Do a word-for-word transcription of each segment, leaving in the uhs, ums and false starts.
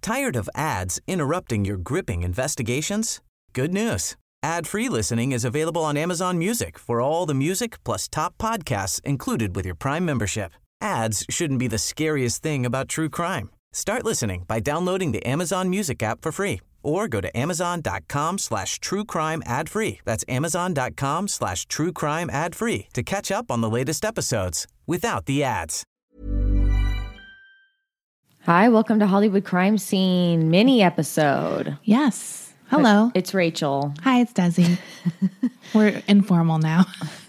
Tired of ads interrupting your gripping investigations? Good news. Ad-free listening is available on Amazon Music for all the music plus top podcasts included with your Prime membership. Ads shouldn't be the scariest thing about true crime. Start listening by downloading the Amazon Music app for free or go to amazon.com slash true crime ad free. That's amazon.com slash true crime ad free to catch up on the latest episodes without the ads. Hi, welcome to Hollywood Crime Scene mini episode. Yes. Hello. It's Rachel. Hi, it's Desi. We're informal now.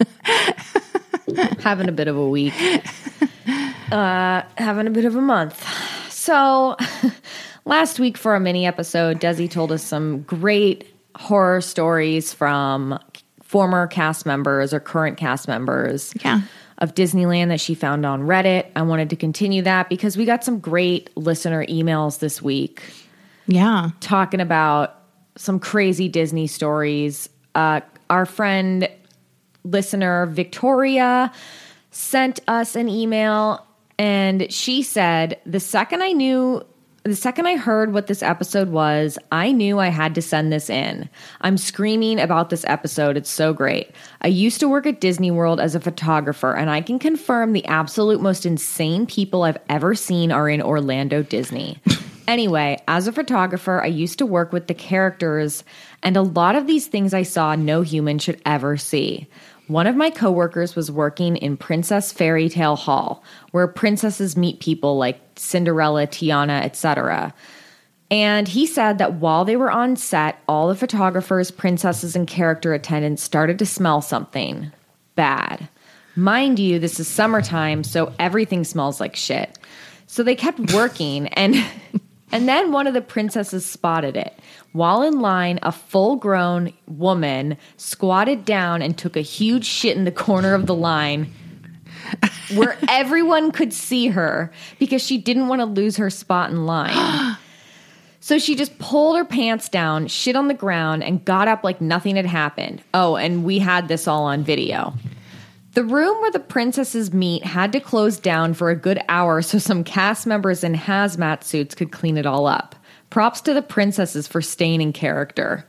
Having a bit of a week. Uh, having a bit of a month. So last week for a mini episode, Desi told us some great horror stories from former cast members or current cast members Yeah. of Disneyland that she found on Reddit. I wanted to continue that because we got some great listener emails this week. Yeah. Talking about some crazy Disney stories. Uh, our friend, listener Victoria, sent us an email, and she said, the second I knew, the second I heard what this episode was, I knew I had to send this in. I'm screaming about this episode. It's so great. I used to work at Disney World as a photographer, and I can confirm the absolute most insane people I've ever seen are in Orlando Disney. Anyway, as a photographer, I used to work with the characters, and a lot of these things I saw no human should ever see. One of my coworkers was working in Princess Fairy Tale Hall, where princesses meet people like Cinderella, Tiana, et cetera. And he said that while they were on set, all the photographers, princesses, and character attendants started to smell something bad. Mind you, this is summertime, so everything smells like shit. So they kept working, and and then one of the princesses spotted it. While in line, a full-grown woman squatted down and took a huge shit in the corner of the line where everyone could see her because she didn't want to lose her spot in line. So she just pulled her pants down, shit on the ground, and got up like nothing had happened. Oh, and we had this all on video. The room where the princesses meet had to close down for a good hour so some cast members in hazmat suits could clean it all up. Props to the princesses for staying in character.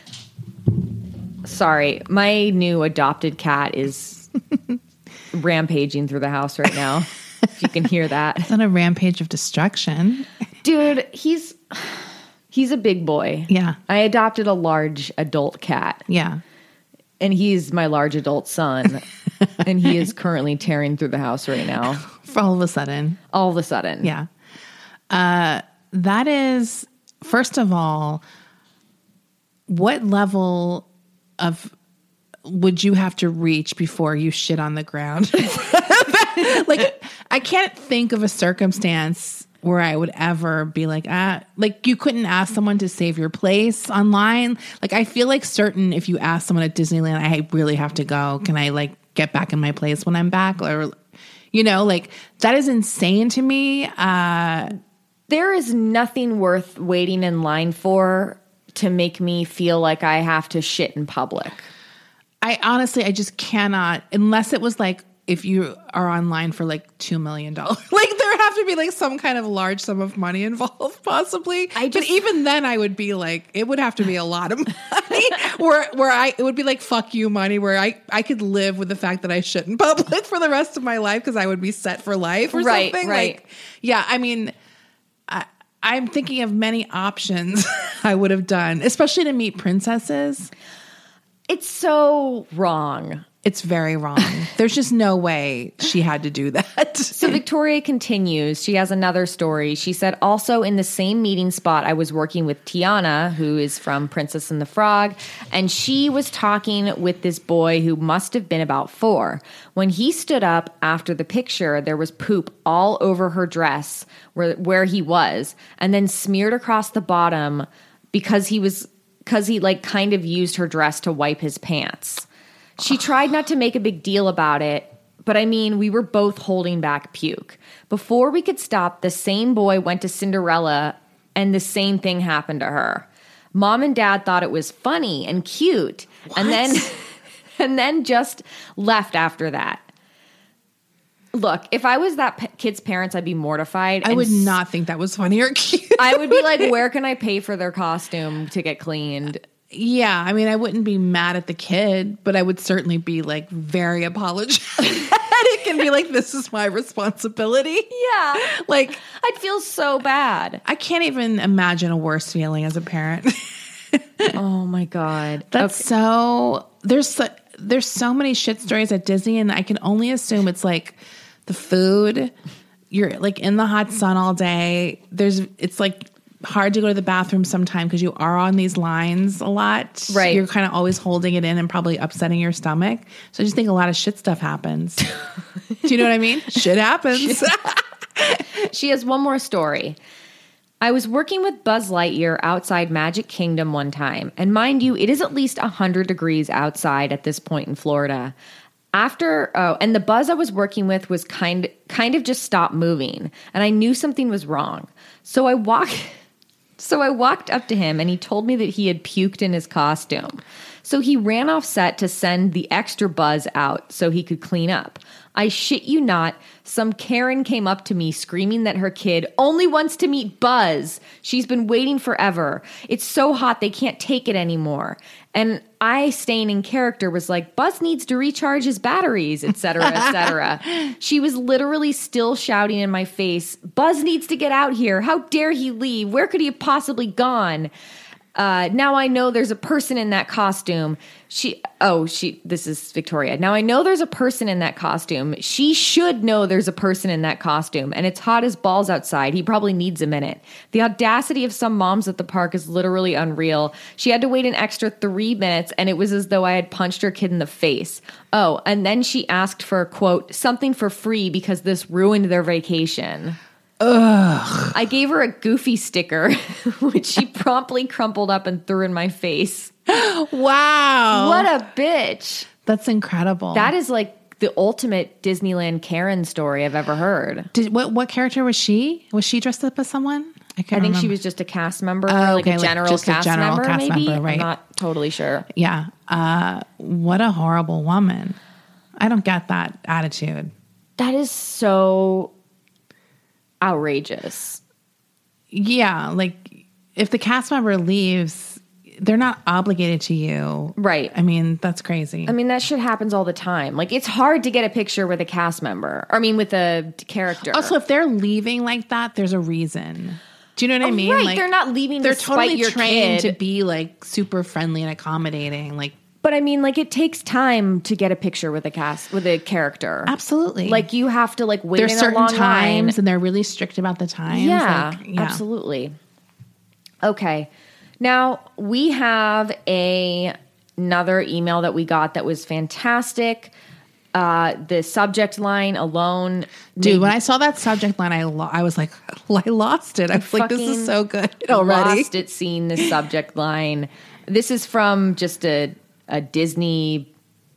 Sorry, my new adopted cat is rampaging through the house right now, if you can hear that. It's on a rampage of destruction. Dude, he's he's a big boy. Yeah. I adopted a large adult cat. Yeah. And he's my large adult son. And he is currently tearing through the house right now. For all of a sudden. All of a sudden. Yeah. Uh, that is, first of all, what level of would you have to reach before you shit on the ground? Like, I can't think of a circumstance where I would ever be like, ah, like you couldn't ask someone to save your place online. Like, I feel like certain, if you ask someone at Disneyland, I really have to go. Can I like get back in my place when I'm back? Or, you know, like that is insane to me. Uh, there is nothing worth waiting in line for to make me feel like I have to shit in public. I honestly, I just cannot, unless it was like, if you are online for like two million dollars, like there have to be like some kind of large sum of money involved possibly. I just, but even then I would be like, it would have to be a lot of money where, where I, it would be like, fuck you money, where I, I could live with the fact that I shit in public for the rest of my life because I would be set for life or right, something. Right. Like, yeah, I mean, I, I'm thinking of many options I would have done, especially to meet princesses. It's so wrong. It's very wrong. There's just no way she had to do that. So Victoria continues. She has another story. She said, also in the same meeting spot, I was working with Tiana, who is from Princess and the Frog, and she was talking with this boy who must have been about four. When he stood up after the picture, there was poop all over her dress where, where he was, and then smeared across the bottom because he was, because he like kind of used her dress to wipe his pants. She tried not to make a big deal about it, but I mean, we were both holding back puke. Before we could stop, the same boy went to Cinderella, and the same thing happened to her. Mom and Dad thought it was funny and cute, What? and then and then just left after that. Look, if I was that p- kid's parents, I'd be mortified. I and would s- not think that was funny or cute. I would be like, where can I pay for their costume to get cleaned? Yeah, I mean, I wouldn't be mad at the kid, but I would certainly be like very apologetic and be like, this is my responsibility. Yeah. Like, I'd feel so bad. I can't even imagine a worse feeling as a parent. Oh my God. That's Okay. so, there's so, there's so many shit stories at Disney, and I can only assume it's like the food. You're like in the hot sun all day. There's, it's like hard to go to the bathroom sometime because you are on these lines a lot. Right. You're kind of always holding it in and probably upsetting your stomach. So I just think a lot of shit stuff happens. Do you know what I mean? Shit happens. She has one more story. I was working with Buzz Lightyear outside Magic Kingdom one time. And mind you, it is at least one hundred degrees outside at this point in Florida. After, oh, and the Buzz I was working with was kind, kind of just stopped moving. And I knew something was wrong. So I walked... So I walked up to him and he told me that he had puked in his costume. So he ran off set to send the extra Buzz out so he could clean up. I shit you not, some Karen came up to me screaming that her kid only wants to meet Buzz. She's been waiting forever. It's so hot they can't take it anymore. And I, staying in character, was like, Buzz needs to recharge his batteries, et cetera, et cetera. She was literally still shouting in my face, Buzz needs to get out here. How dare he leave? Where could he have possibly gone? Uh, now I know there's a person in that costume. She, oh, she, this is Victoria. Now I know there's a person in that costume. She should know there's a person in that costume, and it's hot as balls outside. He probably needs a minute. The audacity of some moms at the park is literally unreal. She had to wait an extra three minutes, and it was as though I had punched her kid in the face. Oh, and then she asked for, quote, something for free because this ruined their vacation. Ugh. I gave her a Goofy sticker, which she promptly crumpled up and threw in my face. Wow. What a bitch. That's incredible. That is like the ultimate Disneyland Karen story I've ever heard. Did, what what character was she? Was she dressed up as someone? I can't I think remember. she was just a cast member, Oh, like okay, a like general just a cast general member, cast maybe. member, right. I'm not totally sure. Yeah. Uh, what a horrible woman. I don't get that attitude. That is so outrageous. Yeah, like if the cast member leaves, they're not obligated to you. Right. I mean, that's crazy. I mean, that shit happens all the time. Like, it's hard to get a picture with a cast member. Or, I mean, with a character. Also, if they're leaving like that, there's a reason. Do you know what I mean? Right, Like, they're not leaving They're to totally spite your trained kid. to be like super friendly and accommodating. Like, But I mean, like, it takes time to get a picture with a cast, with a character. absolutely. Like, you have to, like, wait there's in certain a long times, line. and they're really strict about the times. Yeah, Like, yeah. absolutely. Okay. Now, we have a another email that we got that was fantastic. Uh, the subject line alone. Dude, made- when I saw that subject line, I lo- I was like, I lost it. I was like, this is fucking so good already. Lost it seeing this subject line. This is from just a, a Disney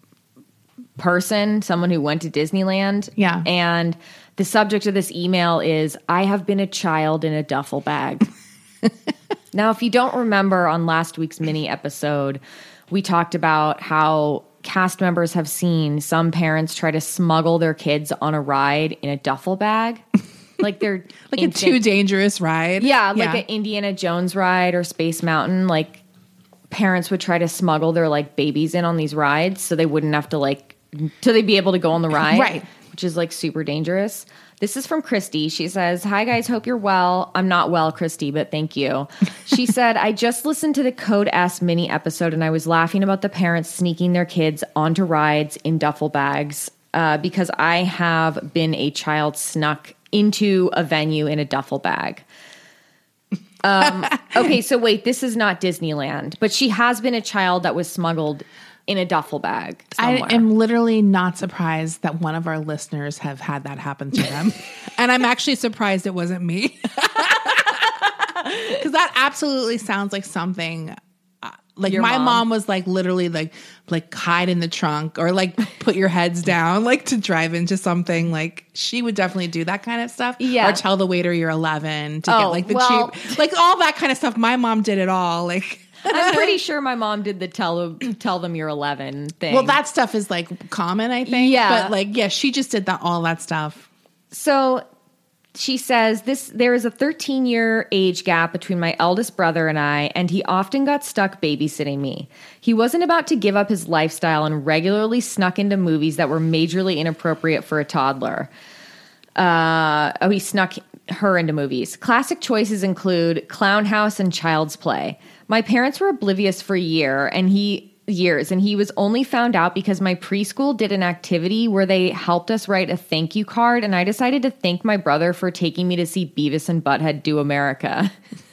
person, someone who went to Disneyland. Yeah. And the subject of this email is, I have been a child in a duffel bag. Now, if you don't remember, on last week's mini episode, we talked about how cast members have seen some parents try to smuggle their kids on a ride in a duffel bag. Like they're Like instant- a too dangerous ride. Yeah, like an Indiana Jones ride or Space Mountain. Like parents would try to smuggle their like babies in on these rides so they wouldn't have to like, so they'd be able to go on the ride. Right. Which is like super dangerous. This is from Christy. She says, hi guys, hope you're well. I'm not well, Christy, but thank you. She said, I just listened to the Code S mini episode and I was laughing about the parents sneaking their kids onto rides in duffel bags uh, because I have been a child snuck into a venue in a duffel bag. Um, okay, so wait, this is not Disneyland, but she has been a child that was smuggled in a duffel bag somewhere. I am literally not surprised that one of our listeners have had that happen to them. And I'm actually surprised it wasn't me. Because that absolutely sounds like something uh, like Your my mom? mom was like literally like like hide in the trunk or like put your heads down like to drive into something. Like she would definitely do that kind of stuff. Yeah. Or tell the waiter you're eleven to Oh, get like the well- cheap like all that kind of stuff. My mom did it all. Like I'm pretty sure my mom did the tell tell them you're eleven thing. Well, that stuff is like common, I think. Yeah. But like, yeah, she just did that all that stuff. So she says this there is a thirteen year age gap between my eldest brother and I, and he often got stuck babysitting me. He wasn't about to give up his lifestyle and regularly snuck into movies that were majorly inappropriate for a toddler. Uh, oh, he snuck her into movies. Classic choices include Clown House and Child's Play. My parents were oblivious for a year, and he years, and he was only found out because my preschool did an activity where they helped us write a thank you card, and I decided to thank my brother for taking me to see Beavis and Butthead Do America.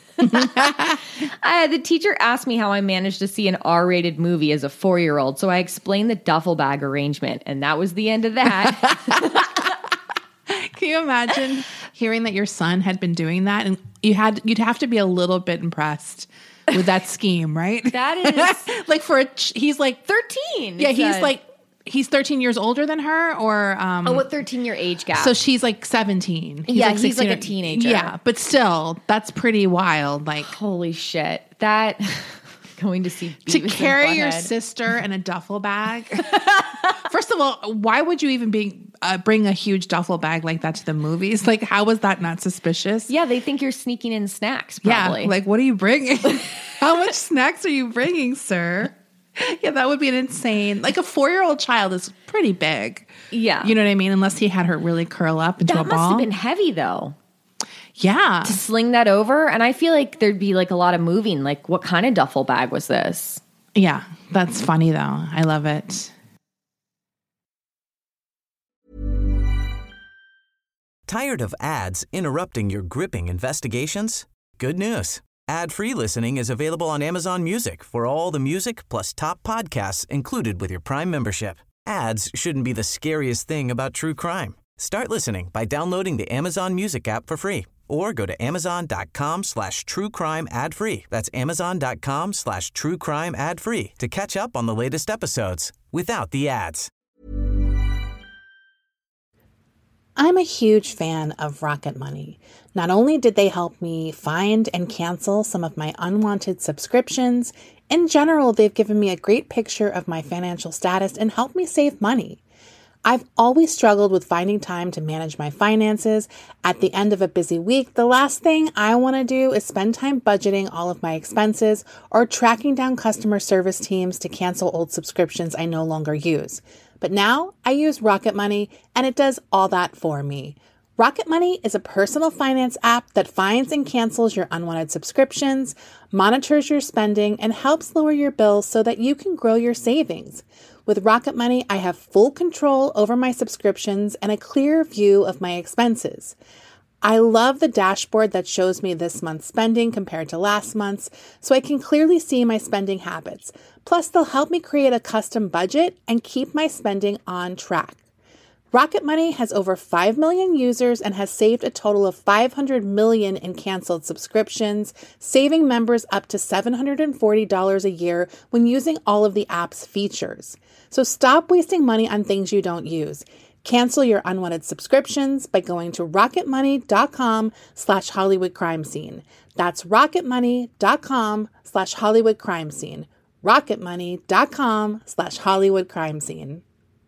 I, the teacher asked me how I managed to see an R-rated movie as a four-year-old, so I explained the duffel bag arrangement, and that was the end of that. Can you imagine hearing that your son had been doing that, and you had you'd have to be a little bit impressed with that scheme, right? That is like for a ch- he's like thirteen. Yeah, he's a, like he's thirteen years older than her, or um, oh, a thirteen year age gap. So she's like seventeen. He's yeah, like he's like a teenager. Yeah, but still, that's pretty wild. Like, holy shit, that going to see Beavis to carry and your Butthead. sister in a duffel bag. First of all, why would you even be uh, bring a huge duffel bag like that to the movies? Like, how was that not suspicious? Yeah, they think you're sneaking in snacks. Probably. Yeah, like what are you bringing? How much snacks are you bringing, sir? Yeah, that would be an insane. Like a four-year-old child is pretty big. Yeah, you know what I mean. Unless he had her really curl up into that a ball. That must have been heavy, though. Yeah, to sling that over, and I feel like there'd be like a lot of moving. Like, what kind of duffel bag was this? Yeah, that's funny though. I love it. Tired of ads interrupting your gripping investigations? Good news. Ad-free listening is available on Amazon Music for all the music plus top podcasts included with your Prime membership. Ads shouldn't be the scariest thing about true crime. Start listening by downloading the Amazon Music app for free or go to amazon.com slash true crime ad free. That's amazon.com slash true crime ad free to catch up on the latest episodes without the ads. I'm a huge fan of Rocket Money. Not only did they help me find and cancel some of my unwanted subscriptions, in general, they've given me a great picture of my financial status and helped me save money. I've always struggled with finding time to manage my finances. At the end of a busy week, the last thing I want to do is spend time budgeting all of my expenses or tracking down customer service teams to cancel old subscriptions I no longer use. But now I use Rocket Money, and it does all that for me. Rocket Money is a personal finance app that finds and cancels your unwanted subscriptions, monitors your spending, and helps lower your bills so that you can grow your savings. With Rocket Money, I have full control over my subscriptions and a clear view of my expenses. I love the dashboard that shows me this month's spending compared to last month's, so I can clearly see my spending habits. Plus, they'll help me create a custom budget and keep my spending on track. Rocket Money has over five million users and has saved a total of five hundred million dollars in canceled subscriptions, saving members up to seven hundred forty dollars a year when using all of the app's features. So stop wasting money on things you don't use. Cancel your unwanted subscriptions by going to rocketmoney.com slash Hollywood crime scene. That's rocketmoney.com slash Hollywood crime scene. rocketmoney.com slash Hollywood crime scene.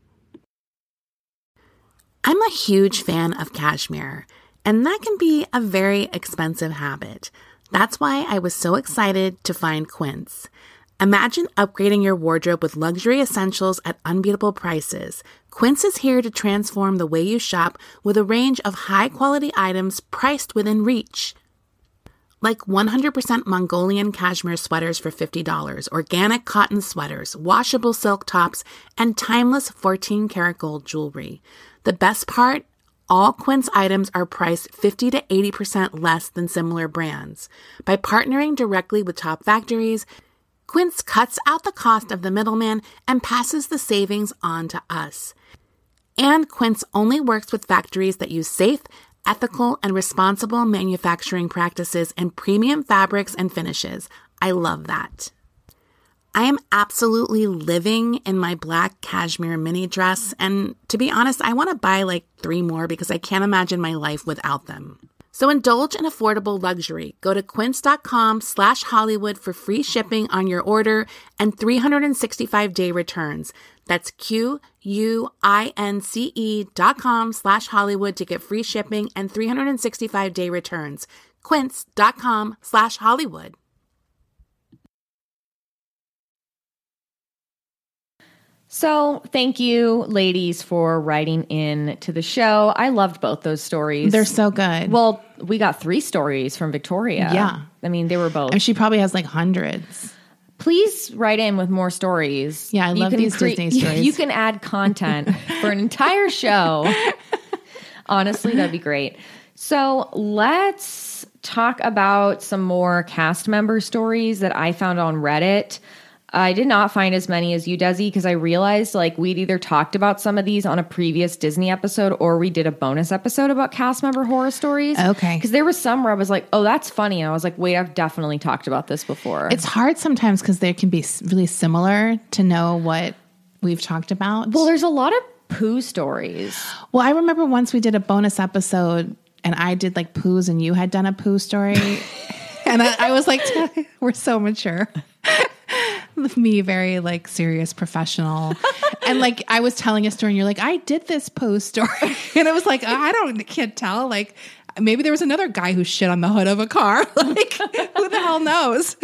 I'm a huge fan of cashmere, and that can be a very expensive habit. That's why I was so excited to find Quince. Imagine upgrading your wardrobe with luxury essentials at unbeatable prices. Quince is here to transform the way you shop with a range of high-quality items priced within reach. Like one hundred percent Mongolian cashmere sweaters for fifty dollars, organic cotton sweaters, washable silk tops, and timeless fourteen karat gold jewelry. The best part? All Quince items are priced fifty to eighty percent less than similar brands. By partnering directly with top factories, Quince cuts out the cost of the middleman and passes the savings on to us. And Quince only works with factories that use safe, ethical, and responsible manufacturing practices and premium fabrics and finishes. I love that. I am absolutely living in my black cashmere mini dress, and to be honest, I want to buy like three more because I can't imagine my life without them. So indulge in affordable luxury. Go to quince.com slash Hollywood for free shipping on your order and three hundred sixty-five day returns. That's Q-U-I-N-C-E dot com slash Hollywood to get free shipping and three hundred sixty-five day returns. Quince.com slash Hollywood. So thank you, ladies, for writing in to the show. I loved both those stories. They're so good. Well, we got three stories from Victoria. Yeah. I mean, they were both. And she probably has like hundreds. Please write in with more stories. Yeah, I love these Disney stories. You can add content for an entire show. Honestly, that'd be great. So let's talk about some more cast member stories that I found on Reddit. I did not find as many as you, Desi, because I realized like we'd either talked about some of these on a previous Disney episode or we did a bonus episode about cast member horror stories. Okay. Because there was some where I was like, oh, that's funny. And I was like, wait, I've definitely talked about this before. It's hard sometimes because they can be really similar to know what we've talked about. Well, there's a lot of poo stories. Well, I remember once we did a bonus episode and I did like poos and you had done a poo story. And I, I was like, we're so mature. Me, very like serious professional. And like I was telling a story and you're like, I did this poo story. And I was like, I don't, can't tell. Like maybe there was another guy who shit on the hood of a car. Like who the hell knows?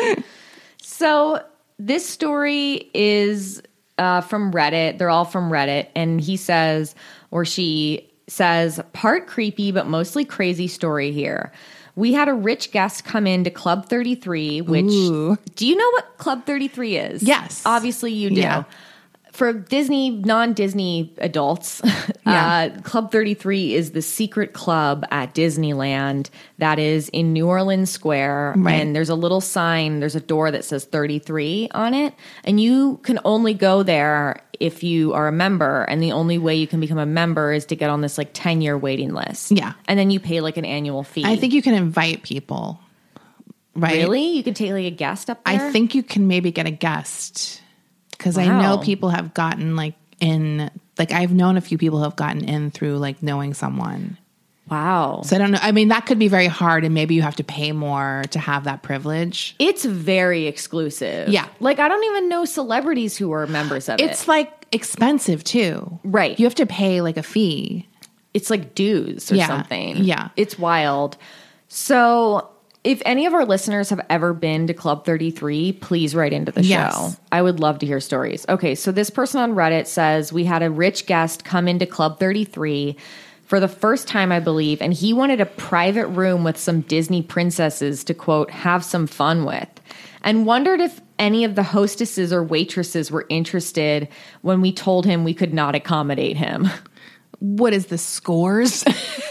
So this story is uh, from Reddit. They're all from Reddit. And he says, or she says, part creepy, but mostly crazy story here. We had a rich guest come into Club thirty-three, which, Ooh. Do you know what Club thirty-three is? Yes. Obviously you do. Yeah. For Disney, non-Disney adults, Yeah. uh, Club thirty-three is the secret club at Disneyland that is in New Orleans Square. Right. And there's a little sign, there's a door that says thirty-three on it. And you can only go there if you are a member. And the only way you can become a member is to get on this like ten-year waiting list. Yeah. And then you pay like an annual fee. I think you can invite people, right? Really? You can take like a guest up there? I think you can maybe get a guest because I Wow. know people have gotten like in, like I've known a few people who have gotten in through like knowing someone. Wow. So I don't know. I mean, that could be very hard and maybe you have to pay more to have that privilege. It's very exclusive. Yeah. Like, I don't even know celebrities who are members of it. It's like expensive too. Right. You have to pay like a fee. It's like dues or Yeah. something. Yeah. It's wild. So if any of our listeners have ever been to Club thirty-three, please write into the Yes. show. I would love to hear stories. Okay, so this person on Reddit says, we had a rich guest come into Club thirty-three for the first time, I believe, and he wanted a private room with some Disney princesses to, quote, have some fun with, and wondered if any of the hostesses or waitresses were interested when we told him we could not accommodate him. What is the scores?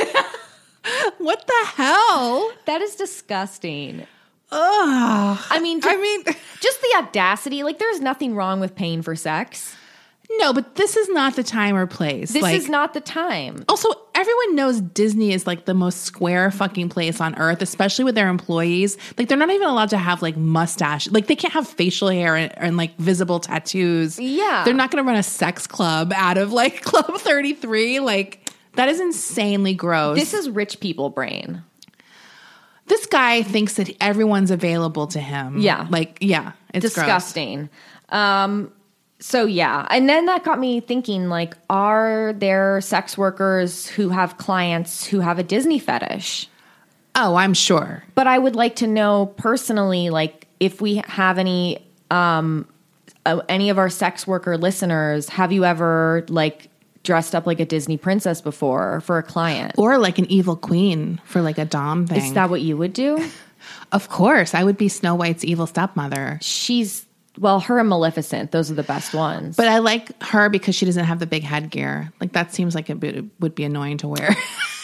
What the hell? That is disgusting. Ugh. I mean, I mean, just the audacity. Like, there's nothing wrong with paying for sex. no, but this is not the time or place. This like, is not the time. Also, everyone knows Disney is like the most square fucking place on earth, especially with their employees. Like, they're not even allowed to have like mustache. Like, they can't have facial hair and, and like visible tattoos. Yeah. They're not going to run a sex club out of like Club thirty-three. Like, that is insanely gross. This is rich people brain. This guy thinks that everyone's available to him. Yeah. Like, yeah. It's Disgusting. Um, so, yeah. And then that got me thinking, like, are there sex workers who have clients who have a Disney fetish? gross. Oh, I'm sure. But I would like to know personally, like, if we have any, um, uh, any of our sex worker listeners, have you ever, like, dressed up like a Disney princess before for a client? Or like an evil queen for like a dom thing. Is that what you would do? Of course. I would be Snow White's evil stepmother. She's, well, her and Maleficent, those are the best ones. But I like her because she doesn't have the big headgear. Like, that seems like it would, would be annoying to wear.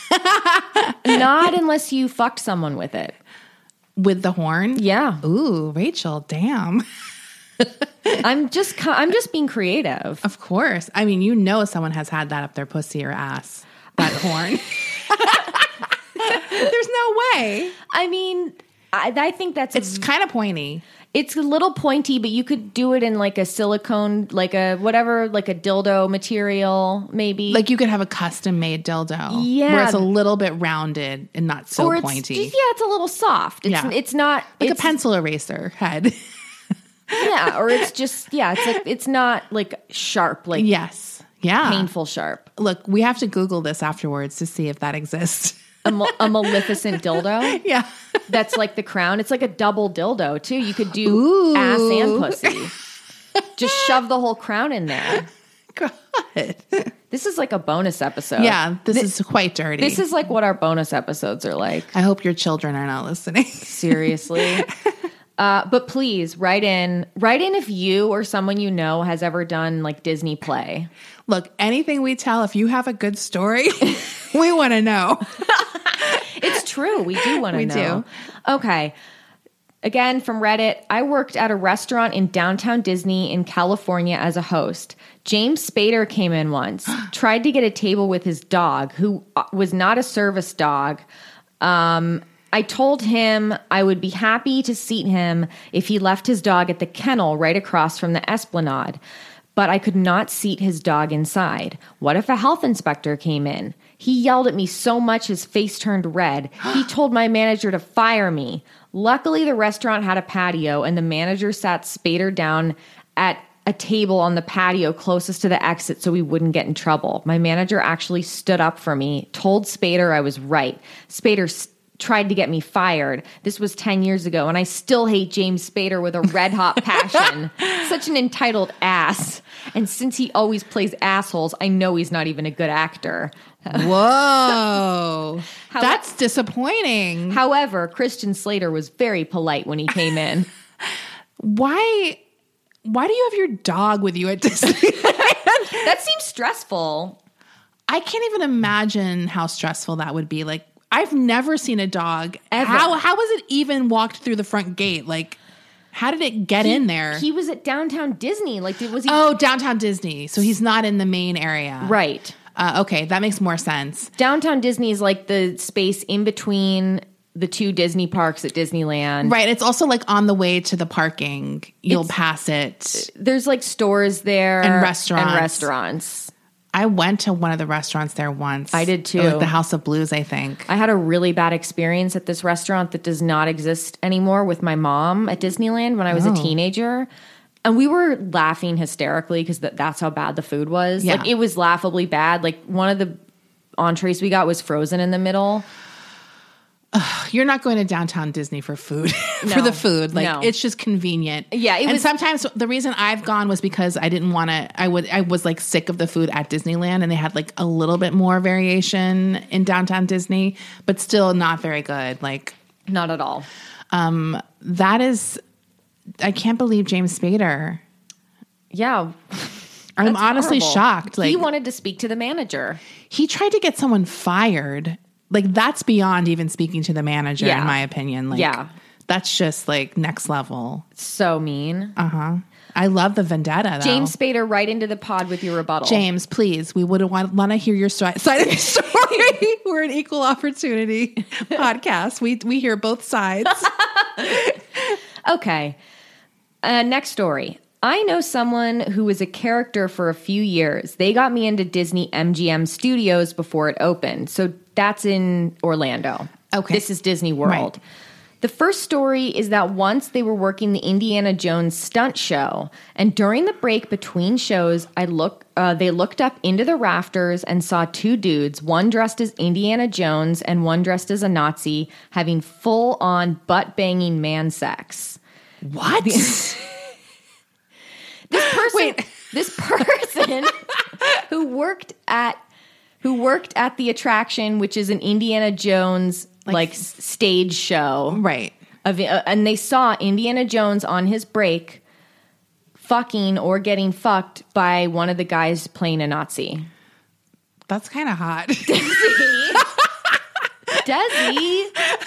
Not unless you fucked someone with it. With the horn? Yeah. Ooh, Rachel, damn. I'm just co- I'm just being creative. Of course. I mean, you know someone has had that up their pussy or ass. That horn. There's no way. I mean, I, I think that's It's a, kind of pointy. it's a little pointy, but you could do it in like a silicone, like a whatever, like a dildo material, maybe. Like you could have a custom made dildo. Yeah. Where it's a little bit rounded and not so or it's, pointy. yeah, it's a little soft. It's, Yeah. it's not like it's, a pencil eraser head. Yeah, or it's just yeah, it's like it's not like sharp, like Yes. Yeah. painful sharp. Look, we have to Google this afterwards to see if that exists. A, ma- a Maleficent dildo. Yeah. That's like the crown. It's like a double dildo too. You could do Ooh. ass and pussy. Just shove the whole crown in there. God. This is like a bonus episode. Yeah, this Th- is quite dirty. This is like what our bonus episodes are like. I hope your children are not listening. Seriously. Uh, but please write in, write in if you or someone you know has ever done like Disney play. Look, anything we tell, if you have a good story, we want to know. It's true. We do want to We know. do. Okay. Again, from Reddit, I worked at a restaurant in downtown Disney in California as a host. James Spader came in once, tried to get a table with his dog, who was not a service dog. Um, I told him I would be happy to seat him if he left his dog at the kennel right across from the Esplanade, but I could not seat his dog inside. What if a health inspector came in? He yelled at me so much his face turned red. He told my manager to fire me. Luckily, the restaurant had a patio, and the manager sat Spader down at a table on the patio closest to the exit so we wouldn't get in trouble. My manager actually stood up for me, told Spader I was right. Spader st- tried to get me fired. This was ten years ago, and I still hate James Spader with a red-hot passion. Such an entitled ass. And since he always plays assholes, I know he's not even a good actor. Whoa. How- That's disappointing. However, Christian Slater was very polite when he came in. Why why do you have your dog with you at Disney? That seems stressful. I can't even imagine how stressful that would be. Like, I've never seen a dog. Ever. How how was it even walked through the front gate? Like, how did it get He- in there? He was at downtown Disney. Like, did, was he? oh, downtown Disney. So he's not in the main area. Right. Uh, okay, that makes more sense. Downtown Disney is like the space in between the two Disney parks at Disneyland. Right. It's also like on the way to the parking. You'll It's- pass it. There's like stores there And restaurants. And restaurants. I went to one of the restaurants there once. I did too. Like the House of Blues, I think. I had a really bad experience at this restaurant that does not exist anymore with my mom at Disneyland when I was Oh. a teenager. And we were laughing hysterically because th- that's how bad the food was. Yeah. Like, it was laughably bad. Like, one of the entrees we got was frozen in the middle. You're not going to downtown Disney for food, for No. the food. Like No. it's just convenient. Yeah, it and was- sometimes the reason I've gone was because I didn't want to. I would. I was like sick of the food at Disneyland, and they had like a little bit more variation in downtown Disney, but still not very good. Like Not at all. um, that is. I can't believe James Spader. Yeah. I'm That's honestly horrible. shocked. Like he wanted to speak to the manager. he tried to get someone fired. Like that's beyond even speaking to the manager, Yeah. in my opinion. Like, Yeah. that's just like next level. So mean. Uh huh. I love the vendetta. Though. James Spader, right into the pod with your rebuttal. James, please, we would want, want to hear your sto- side of the story. We're an equal opportunity podcast. We we hear both sides. Okay. Uh, next story. I know someone who was a character for a few years. They got me into Disney M G M Studios before it opened. So that's in Orlando. Okay. This is Disney World. Right. The first story is that once they were working the Indiana Jones stunt show, and during the break between shows, I look, uh, they looked up into the rafters and saw two dudes, one dressed as Indiana Jones and one dressed as a Nazi, having full-on butt-banging man sex. What? This person, Wait. this person who worked at who worked at the attraction, which is an Indiana Jones like, Like- s- stage show, Right. Of, uh, and they saw Indiana Jones on his break fucking or getting fucked by one of the guys playing a Nazi. That's kind of hot. Desi,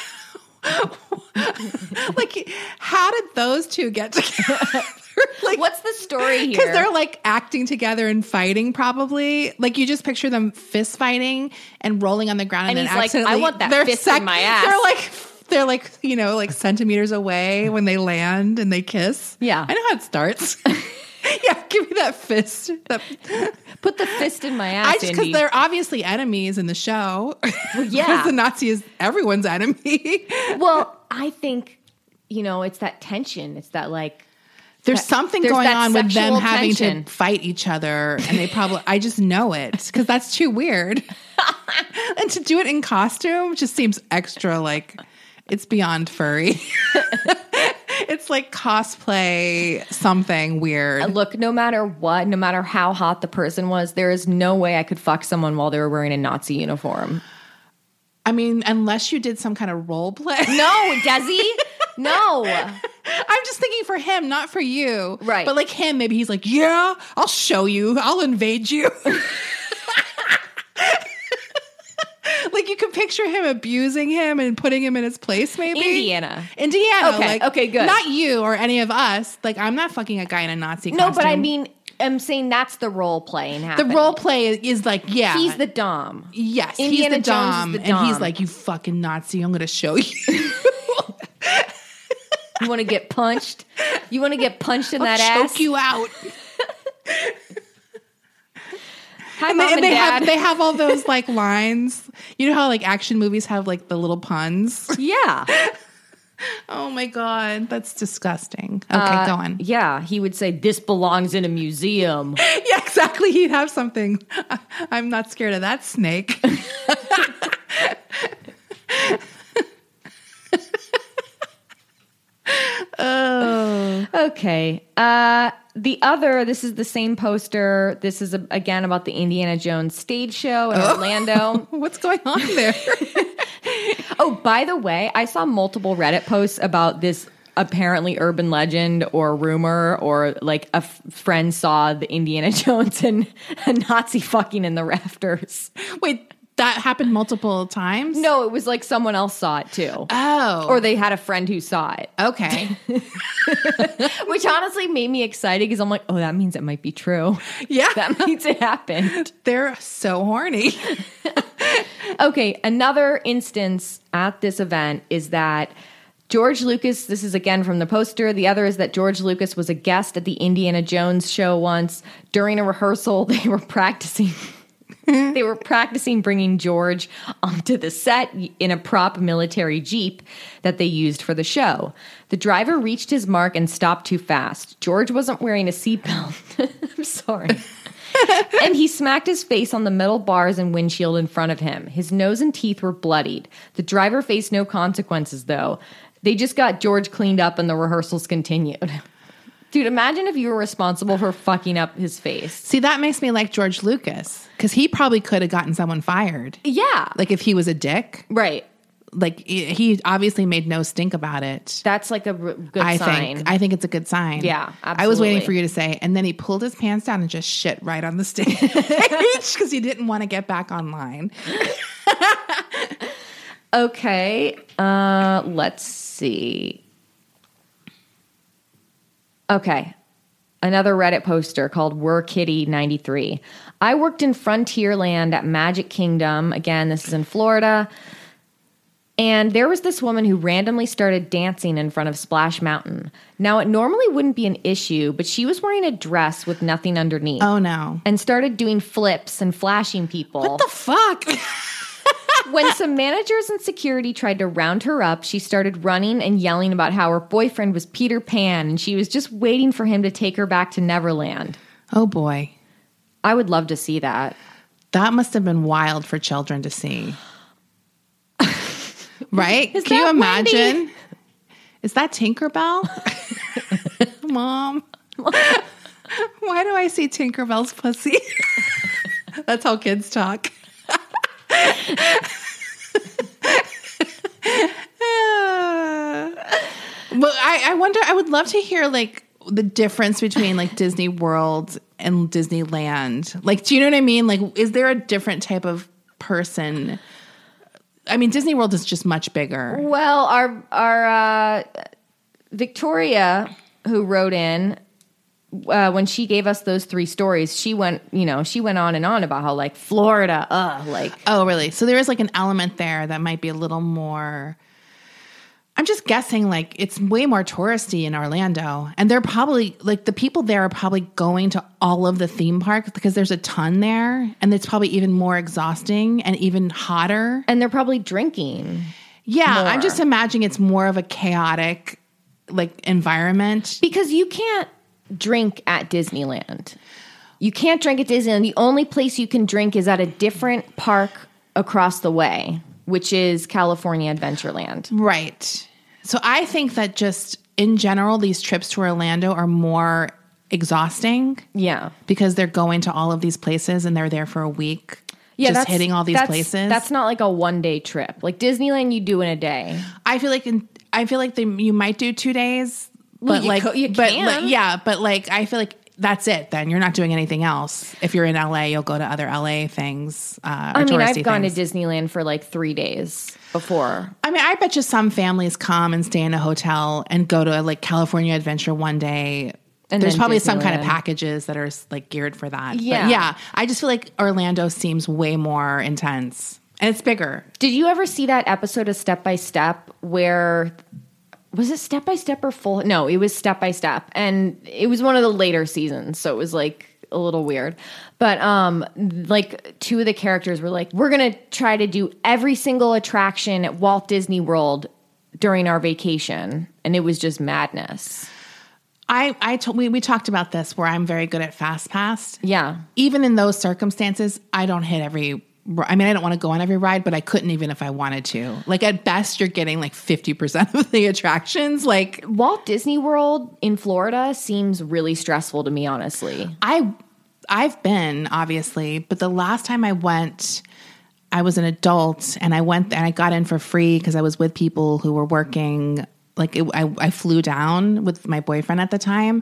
Like, how did those two get together? Like, what's the story here? because they're like acting together and fighting, probably. Like you just picture them fist fighting and rolling on the ground, and, And then he's like, accidentally, "I want that they're fist in my ass." They're like they're like, you know, like centimeters away when they land and they kiss. Yeah. I know how it starts. Yeah, give me that fist. That, Put the fist in my ass, I just because Indy. they're obviously enemies in the show. Well, yeah. Because the Nazi is everyone's enemy. Well, I think, you know, it's that tension. It's that like, There's that- something there's going that on with them sexual having tension. to fight each other, and they probably, I just know it because that's too weird. And to do it in costume just seems extra like it's beyond furry. It's like cosplay something weird. Look, no matter what, no matter how hot the person was, there is no way I could fuck someone while they were wearing a Nazi uniform. I mean, unless you did some kind of role play. No, Desi. No. I'm just thinking for him, not for you. Right. But like him, maybe he's like, yeah, I'll show you. I'll invade you. Like you can picture him abusing him and putting him in his place, maybe. Indiana. Indiana. Okay, Like, okay, good. Not you or any of us. Like I'm not fucking a guy in a Nazi No, costume. but I mean, I'm saying that's the role playing the happening. role play is, is like, yeah. He's the Dom. Yes, Indiana he's the Jones is Dom. the And he's Dom. like, you fucking Nazi, I'm going to show you. You want to get punched? You want to get punched in that I'll ass? choke you out. Hi, And Mom they, and they Dad. have they have all those like lines. You know how like action movies have like the little puns? Yeah. Oh my God, that's disgusting. Okay, Uh, go on. Yeah, he would say, this belongs in a museum. Yeah, exactly. He'd have something. I- I'm not scared of that snake. Oh. Okay. Uh, the other, this is the same poster. This is, a, again, about the Indiana Jones stage show in Orlando. What's going on there? Oh, by the way, I saw multiple Reddit posts about this apparently urban legend or rumor, or like a f- friend saw the Indiana Jones and a Nazi fucking in the rafters. Wait, that happened multiple times? No, it was like someone else saw it too. Oh. Or they had a friend who saw it. Okay. Which honestly made me excited because I'm like, oh, that means it might be true. Yeah. That means it happened. They're so horny. Okay, another instance at this event is that George Lucas, this is again from the poster. The other is that George Lucas was a guest at the Indiana Jones show once. During a rehearsal, they were practicing. They were practicing bringing George onto the set in a prop military Jeep that they used for the show. The driver reached his mark and stopped too fast. George wasn't wearing a seatbelt. I'm sorry. And he smacked his face on the metal bars and windshield in front of him. His nose and teeth were bloodied. The driver faced no consequences, though. They just got George cleaned up and the rehearsals continued. Dude, imagine if you were responsible for fucking up his face. See, that makes me like George Lucas because he probably could have gotten someone fired. Yeah. Like if he was a dick. Right. Like he obviously made no stink about it. That's like a r- good I sign. think I think it's a good sign. Yeah, I was waiting absolutely. for you to say, and then he pulled his pants down and just shit right on the stage because he didn't want to get back online. Okay. Uh, let's see. Okay. Another Reddit poster called We're Kitty ninety-three. I worked in Frontierland at Magic Kingdom. Again, this is in Florida. And there was this woman who randomly started dancing in front of Splash Mountain. Now, it normally wouldn't be an issue, but she was wearing a dress with nothing underneath. Oh no. And started doing flips and flashing people. What the fuck? When some managers and security tried to round her up, she started running and yelling about how her boyfriend was Peter Pan and she was just waiting for him to take her back to Neverland. Oh boy. I would love to see that. That must have been wild for children to see. Right? Is Can you that imagine? Wendy? Is that Tinkerbell? Mom. Why do I see Tinkerbell's pussy? That's how kids talk. But I, I wonder, I would love to hear like the difference between like Disney World and Disneyland. Like, do you know what I mean? Like, is there a different type of person? I mean, Disney World is just much bigger. Well, our our uh, Victoria, who wrote in, uh, when she gave us those three stories, she went, you know, she went on and on about how like Florida, uh, like Oh, really? So there is like an element there that might be a little more I'm just guessing like it's way more touristy in Orlando. And they're probably like the people there are probably going to all of the theme parks because there's a ton there. And it's probably even more exhausting and even hotter. And they're probably drinking. Yeah. more. I'm just imagining it's more of a chaotic like environment. Because you can't drink at Disneyland. You can't drink at Disneyland. The only place you can drink is at a different park across the way, which is California Adventureland. Right. So I think that just in general, these trips to Orlando are more exhausting. Yeah. Because they're going to all of these places and they're there for a week. Yeah, just that's, hitting all these that's, places. That's not like a one day trip. Like Disneyland, you do in a day. I feel like in, I feel like they, you might do two days, Well, but you like, co- you but can. like, yeah, but like, I feel like that's it. Then you're not doing anything else. If you're in L A, you'll go to other L A things. Uh, or I mean, touristy I've gone things. to Disneyland for like three days before. I mean, I bet you some families come and stay in a hotel and go to like California Adventure one day. And There's then probably some kind of Disneyland. packages that are like geared for that. Yeah. But yeah. I just feel like Orlando seems way more intense and it's bigger. Did you ever see that episode of Step by Step where was it Step by Step or Full? No, it was Step by Step, and it was one of the later seasons, so it was like a little weird. But um, like two of the characters were like, "We're gonna try to do every single attraction at Walt Disney World during our vacation," and it was just madness. I I told we we talked about this where I'm very good at Fast Pass. Yeah, Even in those circumstances, I don't hit every. I mean, I don't want to go on every ride, but I couldn't even if I wanted to. Like at best, you're getting like fifty percent of the attractions. Like Walt Disney World in Florida seems really stressful to me, honestly. I, I've been obviously, but the last time I went, I was an adult and I went and I got in for free because I was with people who were working. Like it, I, I flew down with my boyfriend at the time,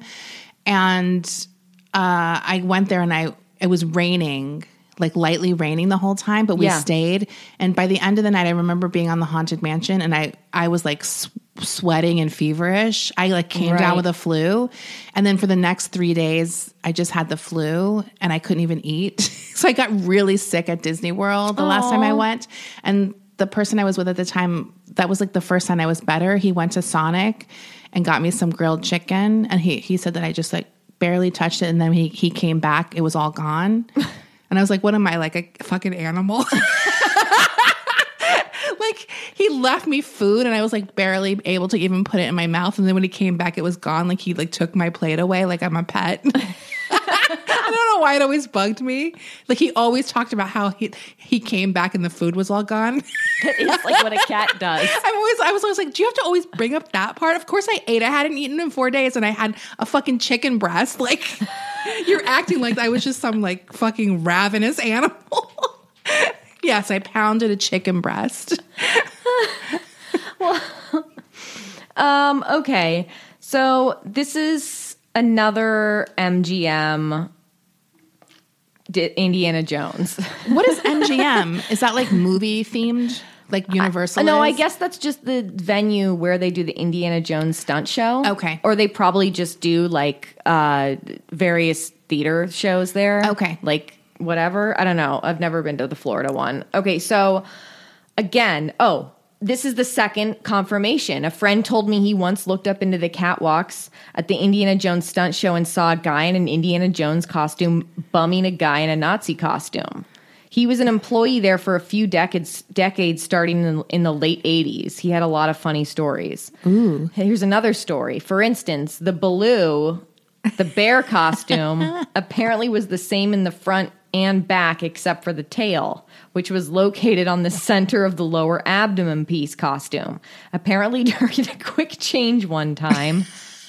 and uh, I went there and I it was raining. Like lightly raining the whole time, but we Yeah. stayed. And by the end of the night, I remember being on the Haunted Mansion and I, I was like s- sweating and feverish. I like came Right. down with a flu. And then for the next three days, I just had the flu and I couldn't even eat. So I got really sick at Disney World the last time I went. And the person I was with at the time, that was like the first time I was better. He went to Sonic and got me some grilled chicken. And he, he said that I just like barely touched it. And then he, he came back, it was all gone. And I was like, what am I, like a fucking animal? Like, he left me food and I was like barely able to even put it in my mouth. And then when he came back, it was gone. Like, he like took my plate away like I'm a pet. I don't know why it always bugged me. Like, he always talked about how he he came back and the food was all gone. It's like what a cat does. I'm always, I was always like, do you have to always bring up that part? Of course I ate. I hadn't eaten in four days and I had a fucking chicken breast. Like, you're acting like I was just some like fucking ravenous animal. Yes, I pounded a chicken breast. well, um, okay. So this is another M G M D- Indiana Jones. What is M G M? Is that like movie themed? Like Universal? I, no, I is? guess that's just the venue where they do the Indiana Jones stunt show. Okay. Or they probably just do like uh, various theater shows there. Okay. Like whatever. I don't know. I've never been to the Florida one. Okay, so again, oh, this is the second confirmation. A friend told me he once looked up into the catwalks at the Indiana Jones stunt show and saw a guy in an Indiana Jones costume bumming a guy in a Nazi costume. He was an employee there for a few decades, decades starting in, in the late eighties. He had a lot of funny stories. Ooh. Here's another story. For instance, the Baloo, the bear costume, apparently was the same in the front and back except for the tail, which was located on the center of the lower abdomen piece costume. Apparently during a quick change one time,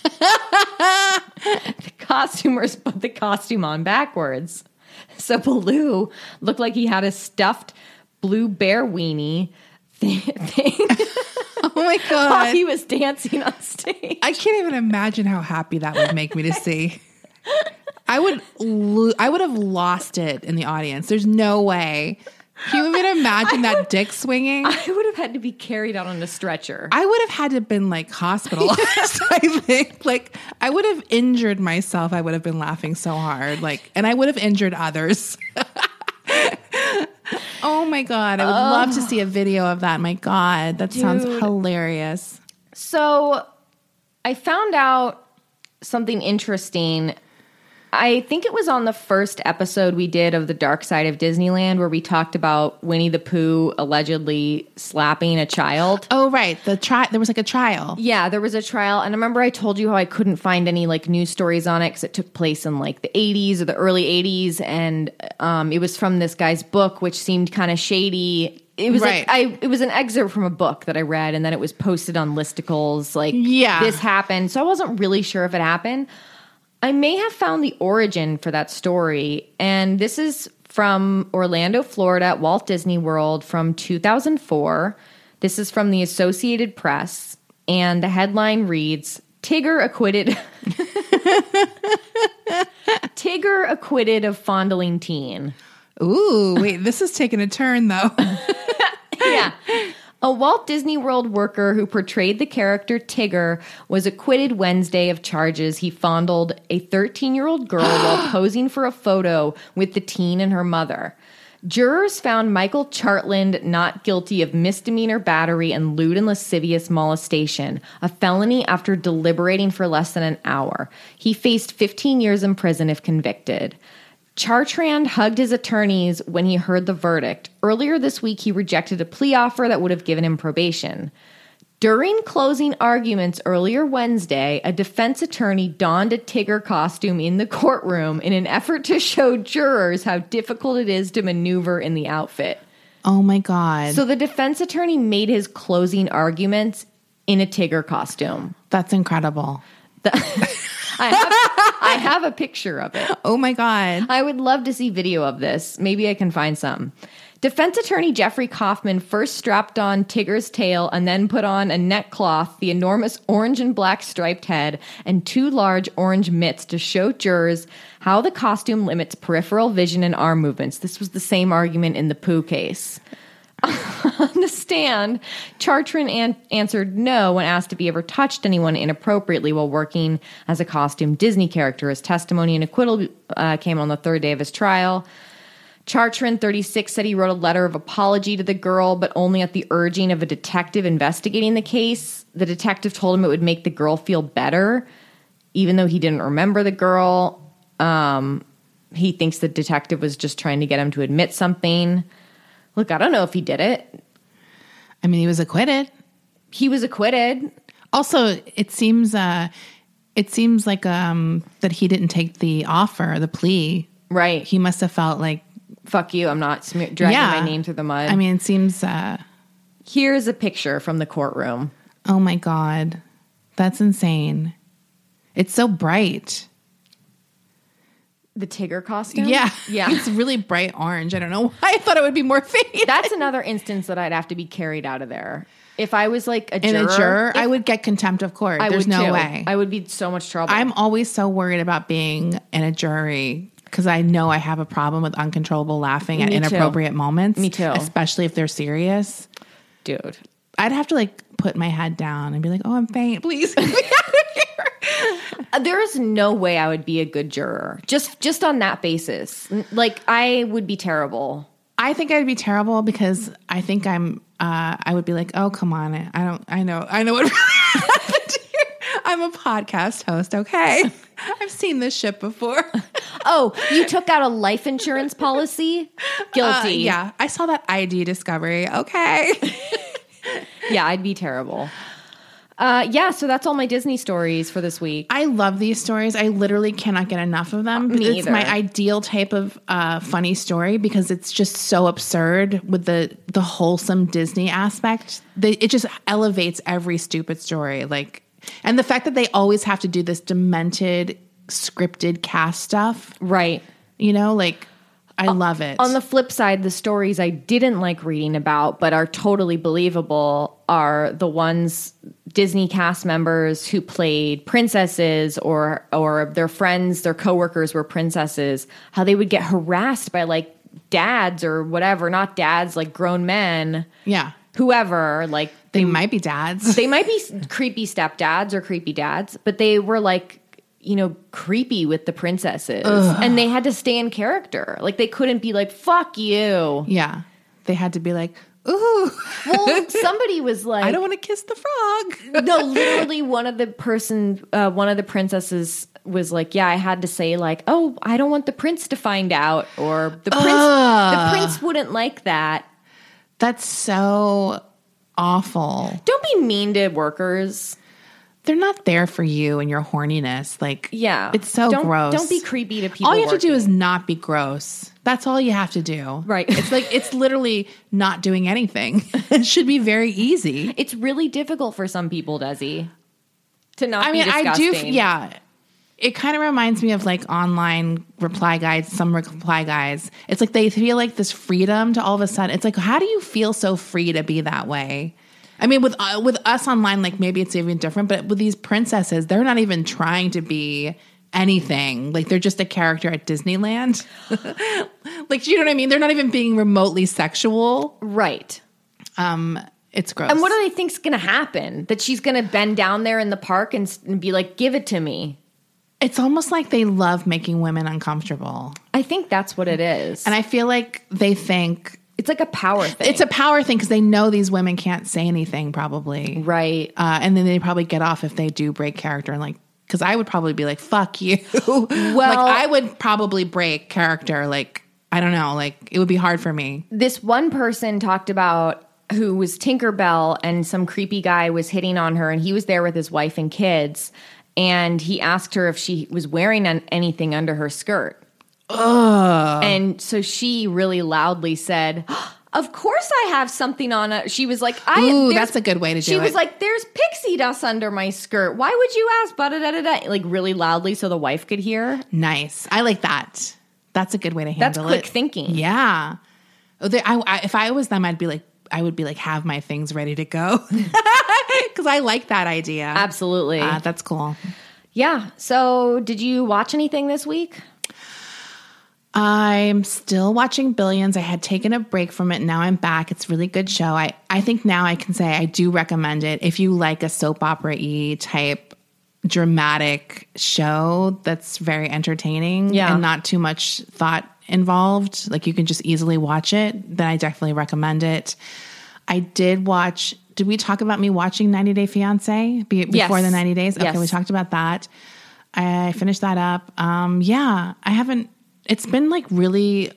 the costumers put the costume on backwards. So Baloo looked like he had a stuffed blue bear weenie thing, thing Oh my God. while he was dancing on stage. I can't even imagine how happy that would make me to see. I would lo- I would have lost it in the audience. There's no way. Can you even imagine that dick swinging? I would have had to be carried out on a stretcher. I would have had to been like hospitalized, I think. Like, I would have injured myself. I would have been laughing so hard. Like, and I would have injured others. Oh my God. I would love to see a video of that. My God, that sounds Dude. hilarious. So I found out something interesting. I think it was on the first episode we did of The Dark Side of Disneyland where we talked about Winnie the Pooh allegedly slapping a child. Oh, right. The tri- There was like a trial. Yeah, there was a trial. And I remember I told you how I couldn't find any like news stories on it because it took place in like the eighties or the early eighties. And um, it was from this guy's book, which seemed kind of shady. It was Right. like I it was an excerpt from a book that I read, and then it was posted on listicles like Yeah. this happened. So I wasn't really sure if it happened. I may have found the origin for that story, and this is from Orlando, Florida at Walt Disney World from two thousand four. This is from the Associated Press, and the headline reads, Tigger acquitted Tigger acquitted of fondling teen. Ooh, wait, this is taking a turn, though. Yeah. A Walt Disney World worker who portrayed the character Tigger was acquitted Wednesday of charges he fondled a thirteen-year-old girl while posing for a photo with the teen and her mother. Jurors found Michael Chartland not guilty of misdemeanor battery and lewd and lascivious molestation, a felony after deliberating for less than an hour. He faced fifteen years in prison if convicted. Chartrand hugged his attorneys when he heard the verdict. Earlier this week, he rejected a plea offer that would have given him probation. During closing arguments earlier Wednesday, a defense attorney donned a Tigger costume in the courtroom in an effort to show jurors how difficult it is to maneuver in the outfit. Oh, my God. So the defense attorney made his closing arguments in a Tigger costume. That's incredible. I have, I have a picture of it. Oh, my God. I would love to see video of this. Maybe I can find some. Defense attorney Jeffrey Kaufman first strapped on Tigger's tail and then put on a neck cloth, the enormous orange and black striped head, and two large orange mitts to show jurors how the costume limits peripheral vision and arm movements. This was the same argument in the Pooh case. On the stand, Chartrand an- answered no when asked if he ever touched anyone inappropriately while working as a costume Disney character. His testimony and acquittal uh, came on the third day of his trial. Chartrand, thirty-six, said he wrote a letter of apology to the girl, but only at the urging of a detective investigating the case. The detective told him it would make the girl feel better, even though he didn't remember the girl. Um, he thinks the detective was just trying to get him to admit something. Look, I don't know if he did it. I mean, he was acquitted. He was acquitted. Also, it seems uh, it seems like um, that he didn't take the offer, the plea. Right. He must have felt like, fuck you, I'm not smear- dragging yeah. my name through the mud. I mean, it seems... Uh, Here's a picture from the courtroom. oh, my God. That's insane. It's so bright. The Tigger costume? Yeah. Yeah. It's really bright orange. I don't know why I thought it would be more faded. That's another instance that I'd have to be carried out of there. If I was like a In juror. a juror, if- I would get contempt of court. I There's would no too. way. I would be so much trouble. I'm always so worried about being in a jury because I know I have a problem with uncontrollable laughing at Me too. inappropriate moments. Me too. Especially if they're serious. Dude. I'd have to like put my head down and be like, oh, I'm faint. Please get me out of here. Uh, There is no way I would be a good juror. Just just on that basis. N- Like, I would be terrible. I think I'd be terrible because I think I'm, uh, I would be like, oh, come on. I don't, I know, I know what really happened here. I'm a podcast host, okay? I've seen this shit before. Oh, you took out a life insurance policy? Guilty. Uh, yeah, I saw that I D Discovery, okay? Yeah, I'd be terrible. Uh, yeah, so that's all my Disney stories for this week. I love these stories. I literally cannot get enough of them. Me It's either. my ideal type of uh, funny story because it's just so absurd with the the wholesome Disney aspect. They, it just elevates every stupid story. Like, and the fact that they always have to do this demented, scripted cast stuff. Right. You know, like I love it. On the flip side, the stories I didn't like reading about but are totally believable are the ones Disney cast members who played princesses or or their friends, their coworkers were princesses, how they would get harassed by like dads or whatever, not dads, like grown men, yeah, whoever, like they might be dads. they might be creepy stepdads or creepy dads, but they were like, you know, creepy with the princesses. Ugh. And they had to stay in character. Like they couldn't be like, fuck you. Yeah, they had to be like, Ooh. Well, somebody was like, I don't want to kiss the frog. no, literally one of the person, uh, one of the princesses was like, yeah, I had to say like, oh, I don't want the prince to find out, or the prince, Ugh. the prince wouldn't like that. That's so awful. Don't be mean to workers. They're not there for you and your horniness. Like, Yeah. it's so don't, gross. Don't be creepy to people. All you have to do working. is not be gross. That's all you have to do. Right. It's like, it's literally not doing anything. It should be very easy. It's really difficult for some people, Desi, to not I be mean, I do, disgusting. yeah. It kind of reminds me of like online reply guides, some reply guys. It's like they feel like this freedom to all of a sudden. It's like, how do you feel so free to be that way? I mean, with uh, with us online, like maybe it's even different, but with these princesses, they're not even trying to be anything. Like they're just a character at Disneyland. Like, you know what I mean? They're not even being remotely sexual. Right. Um, it's gross. And what do they think's going to happen? That she's going to bend down there in the park and, s- and be like, give it to me. It's almost like they love making women uncomfortable. I think that's what it is. And I feel like they think it's like a power thing. it's a power thing because they know these women can't say anything probably. right. Uh, and then they probably get off if they do break character. And like, because I would probably be like, fuck you. Well, like I would probably break character. Like, I don't know. Like it would be hard for me. This one person talked about who was Tinkerbell, and some creepy guy was hitting on her, and he was there with his wife and kids. And he asked her if she was wearing an- anything under her skirt. Ugh. And so she really loudly said, of course I have something on it. She was like, I Ooh, there's- that's a good way to do She it. was like, there's pixie dust under my skirt. Why would you ask? Ba-da-da-da-da. Like really loudly so the wife could hear. Nice. I like that. That's a good way to That's handle it. quick thinking. Yeah. Oh, they- I, I, if I was them, I'd be like, I would be like, have my things ready to go. Because I like that idea. Absolutely. Uh, that's cool. Yeah. So did you watch anything this week? I'm still watching Billions. I had taken a break from it. Now I'm back. It's a really good show. I, I think now I can say I do recommend it. If you like a soap opera-y type dramatic show that's very entertaining Yeah. and not too much thought involved, like you can just easily watch it, then I definitely recommend it. I did watch, did we talk about me watching ninety Day Fiance be, before Yes. the ninety days? Okay, Yes. we talked about that. I finished that up. Um, yeah, I haven't, it's been like really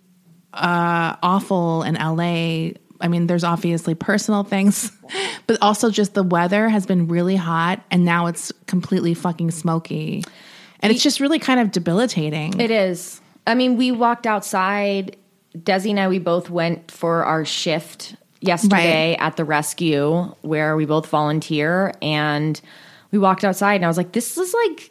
uh, awful in L A. I mean, there's obviously personal things, but also just the weather has been really hot and now it's completely fucking smoky. And it's just really kind of debilitating. It is. I mean, we walked outside. Desi and I, we both went for our shift yesterday Right. at the rescue where we both volunteer. And we walked outside and I was like, this is like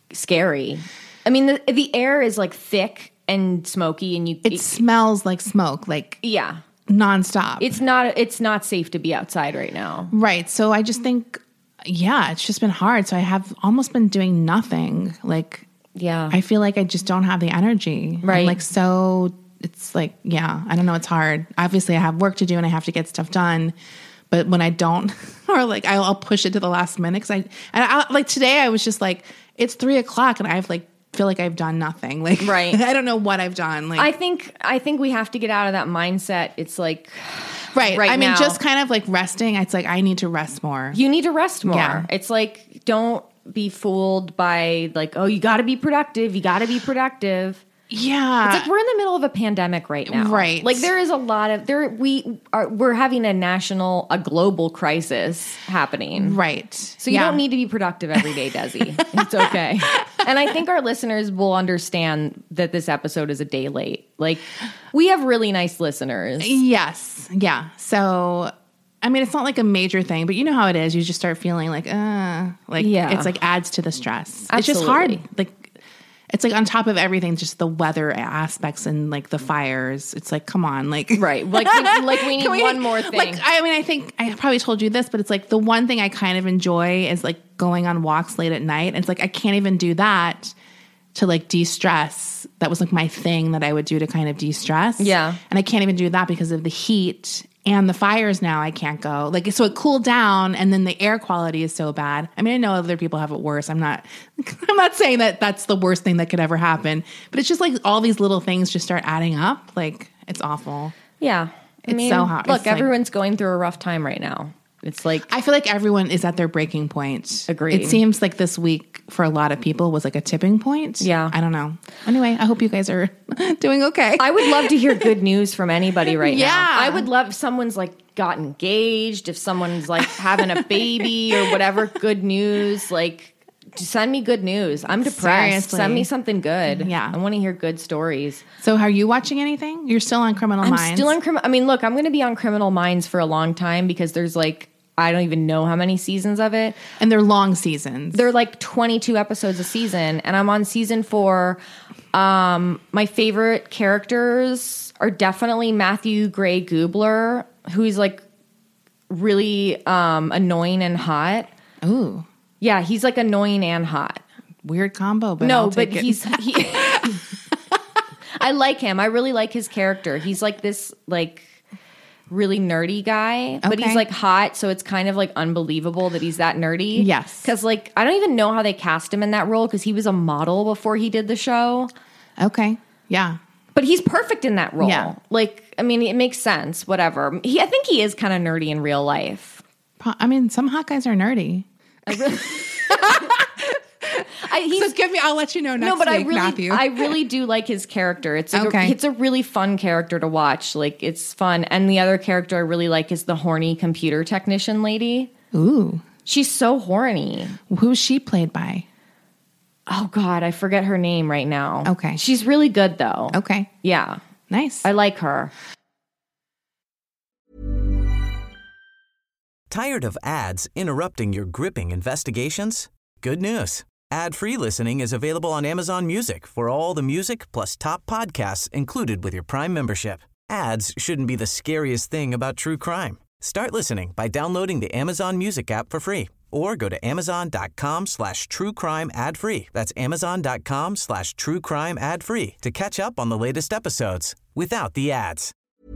scary. I mean, the, the air is like thick and smoky and you, It smells like smoke, like yeah, nonstop. it's not, it's not safe to be outside right now. Right. So I just think, yeah, it's just been hard. So I have almost been doing nothing. Like, Yeah. I feel like I just don't have the energy. Right. I'm like, so it's like, yeah, I don't know. It's hard. Obviously I have work to do and I have to get stuff done. But when I don't, or like I'll, I'll push it to the last minute. Cause I, and I, like today I was just like, it's three o'clock and I've like, feel like I've done nothing. Like, Right. I don't know what I've done. Like, I think, I think we have to get out of that mindset. It's like, right. right I mean, now- just kind of like resting. It's like, I need to rest more. you need to rest more. Yeah. It's like, don't be fooled by like, oh, you got to be productive. You got to be productive. Yeah. It's like we're in the middle of a pandemic right now. Right. Like there is a lot of there we are we're having a national a global crisis happening. right. So you Yeah. don't need to be productive every day, Desi. It's okay. And I think our listeners will understand that this episode is a day late. Like we have really nice listeners. Yes. Yeah. So, I mean, it's not like a major thing, but you know how it is. You just start feeling like, uh, like Yeah. it's like adds to the stress. It's just Absolutely. hard. Like, it's like on top of everything, just the weather aspects and like the fires. It's like, come on, like, Right. Like we, like we need Can we- one more thing. Like, I mean, I think I probably told you this, but it's like the one thing I kind of enjoy is like going on walks late at night. And it's like I can't even do that to like de-stress. That was like my thing that I would do to kind of de-stress. Yeah. And I can't even do that because of the heat and the fires now. I can't go. Like, so it cooled down and then the air quality is so bad. I mean, I know other people have it worse. I'm not, I'm not saying that that's the worst thing that could ever happen, but it's just like all these little things just start adding up. Like, it's awful. yeah. It's I mean, so hard. Look, It's like- everyone's going through a rough time right now. It's like, I feel like everyone is at their breaking point. Agreed. It seems like this week for a lot of people was like a tipping point. Yeah. I don't know. Anyway, I hope you guys are doing okay. I would love to hear good news from anybody right Yeah. now. I would love if someone's like got engaged, if someone's like having a baby or whatever, good news. Like, just send me good news. I'm depressed. Seriously. Send me something good. Yeah. I want to hear good stories. So are you watching anything? You're still on Criminal I'm Minds? still on Criminal. I mean, look, I'm going to be on Criminal Minds for a long time because there's like, I don't even know how many seasons of it. And they're long seasons. They're like twenty-two episodes a season, and I'm on season four. Um, my favorite characters are definitely Matthew Gray Gubler, who's like really um, annoying and hot. Ooh, Yeah, he's like annoying and hot. weird combo, but no, I'll but take it. he's he. I like him. I really like his character. He's like this like really nerdy guy, but Okay. he's like hot, so it's kind of like unbelievable that he's that nerdy. Yes. Because like I don't even know how they cast him in that role because he was a model before he did the show. Okay. Yeah. But he's perfect in that role. Yeah. Like, I mean, it makes sense. Whatever. He, I think he is kind of nerdy in real life. Pro- I mean, some hot guys are nerdy. I really. I, he's, So give me, I'll let you know next no, but week, I really, Matthew. I really do like his character. It's like Okay. a, it's a really fun character to watch. Like it's fun. And the other character I really like is the horny computer technician lady. Ooh. She's so horny. Who's she played by? Oh God, I forget her name right now. Okay. she's really good though. Okay. Yeah, Nice. I like her. Tired of ads interrupting your gripping investigations? Good news. Ad-free listening is available on Amazon Music for all the music plus top podcasts included with your Prime membership. Ads shouldn't be the scariest thing about true crime. Start listening by downloading the Amazon Music app for free or go to amazon.com slash true crime ad free. That's amazon.com slash true crime ad free to catch up on the latest episodes without the ads.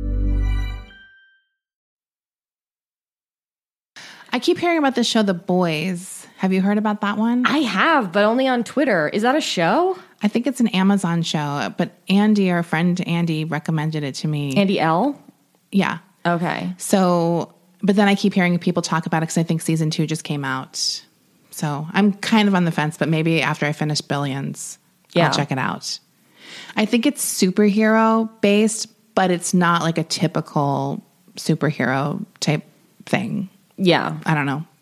I keep hearing about this show, The Boys. Have you heard about that one? I have, but only on Twitter. Is that a show? I think it's an Amazon show, but Andy, our friend Andy, recommended it to me. Andy L? Yeah. Okay. So, but then I keep hearing people talk about it because I think season two just came out. So I'm kind of on the fence, but maybe after I finish Billions, Yeah. I'll check it out. I think it's superhero based, but it's not like a typical superhero type thing. Yeah. I don't know.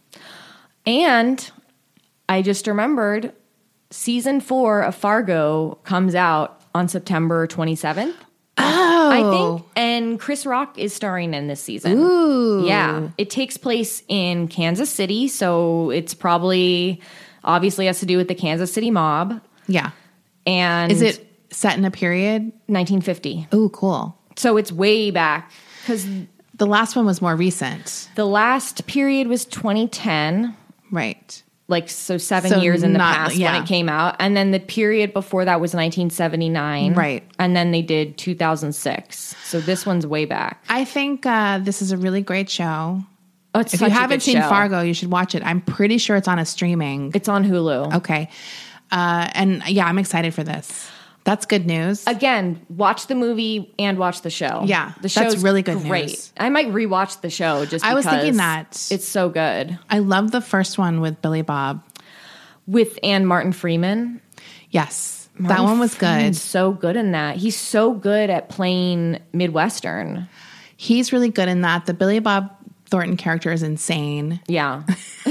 And I just remembered season four of Fargo comes out on September twenty-seventh. Oh, I think. And Chris Rock is starring in this season. Ooh. Yeah. It takes place in Kansas City. So it's probably obviously has to do with the Kansas City mob. Yeah. And Is it set in a period? nineteen fifty? Oh, cool. So it's way back because The last one was more recent. the last period was twenty ten. Right. Like, so seven So years in the not- past yeah. when it came out. And then the period before that was nineteen seventy-nine. Right. And then they did two thousand six. So this one's way back. I think uh, this is a really great show. Oh, it's If such you a haven't good seen show. Fargo, you should watch it. I'm pretty sure it's on a streaming. It's on Hulu. Okay. Uh, and yeah, I'm excited for this. That's good news. Again, watch the movie and watch the show. Yeah, the that's show's really good great. news. I might rewatch the show just I was because thinking that. it's so good. I love the first one with Billy Bob. With Ann Martin Freeman. Yes. that Martin one was good. Freeman's so good in that. He's so good at playing Midwestern. He's really good in that. The Billy Bob Thornton character is insane. Yeah.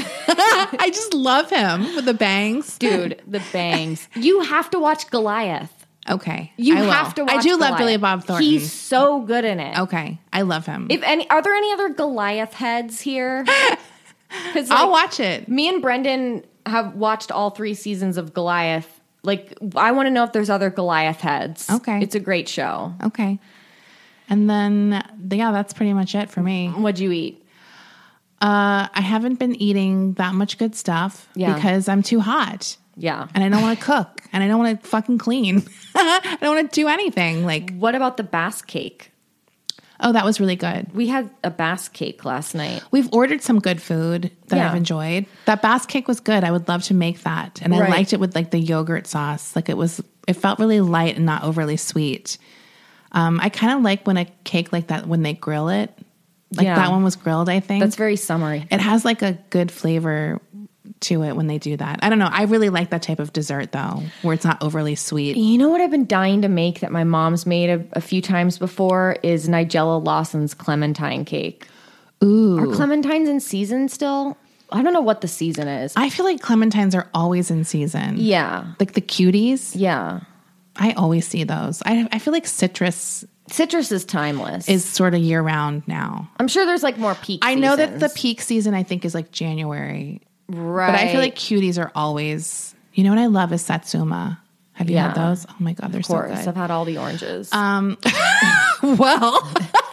I just love him with the bangs. Dude, the bangs. You have to watch Goliath. Okay. You I will. have to watch I do love Goliath. Billy Bob Thornton. He's so good in it. okay. I love him. If any are there any other Goliath heads here? Cuz I'll watch it. Me and Brendan have watched all three seasons of Goliath. Like I want to know if there's other Goliath heads. Okay. It's a great show. Okay. And then, yeah, that's pretty much it for me. What'd you eat? Uh, I haven't been eating that much good stuff Yeah. because I'm too hot. Yeah. And I don't want to cook. And I don't want to fucking clean. I don't want to do anything. Like, What about the Bass cake? oh, that was really good. We had a Bass cake last night. We've ordered some good food that Yeah. I've enjoyed. That Bass cake was good. I would love to make that. And I Right. liked it with like the yogurt sauce. Like it was, it felt really light and not overly sweet. Um, I kind of like when a cake like that, when they grill it, like Yeah. that one was grilled, I think. That's very summery. It has like a good flavor to it when they do that. I don't know. I really like that type of dessert though, where it's not overly sweet. You know what I've been dying to make that my mom's made a, a few times before is Nigella Lawson's clementine cake. Ooh. Are clementines in season still? I don't know what the season is. I feel like clementines are always in season. yeah. Like the cuties. Yeah. I always see those. I, I feel like citrus Citrus is timeless. is sort of year round now. I'm sure there's like more peak I know that the seasons. peak season I think is like January. Right. But I feel like cuties are always, you know what I love is Satsuma. Have you Yeah. had those? Oh my God, they're Of so course. good. I've had all the oranges. Um, well,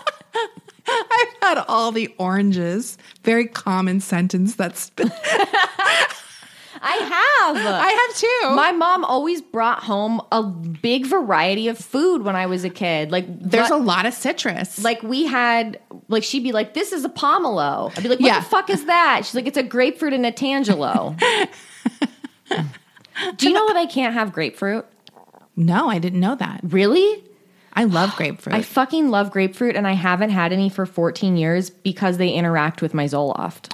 I've had all the oranges. Very common sentence that's been, I have. I have too. My mom always brought home a big variety of food when I was a kid. Like There's what- a lot of citrus. like we had like she'd be like, "This is a pomelo." I'd be like, "What Yeah. the fuck is that?" She's like, "It's a grapefruit and a tangelo." Do you know that I can't have grapefruit? No, I didn't know that. Really? I love grapefruit. I fucking love grapefruit, and I haven't had any for fourteen years because they interact with my Zoloft.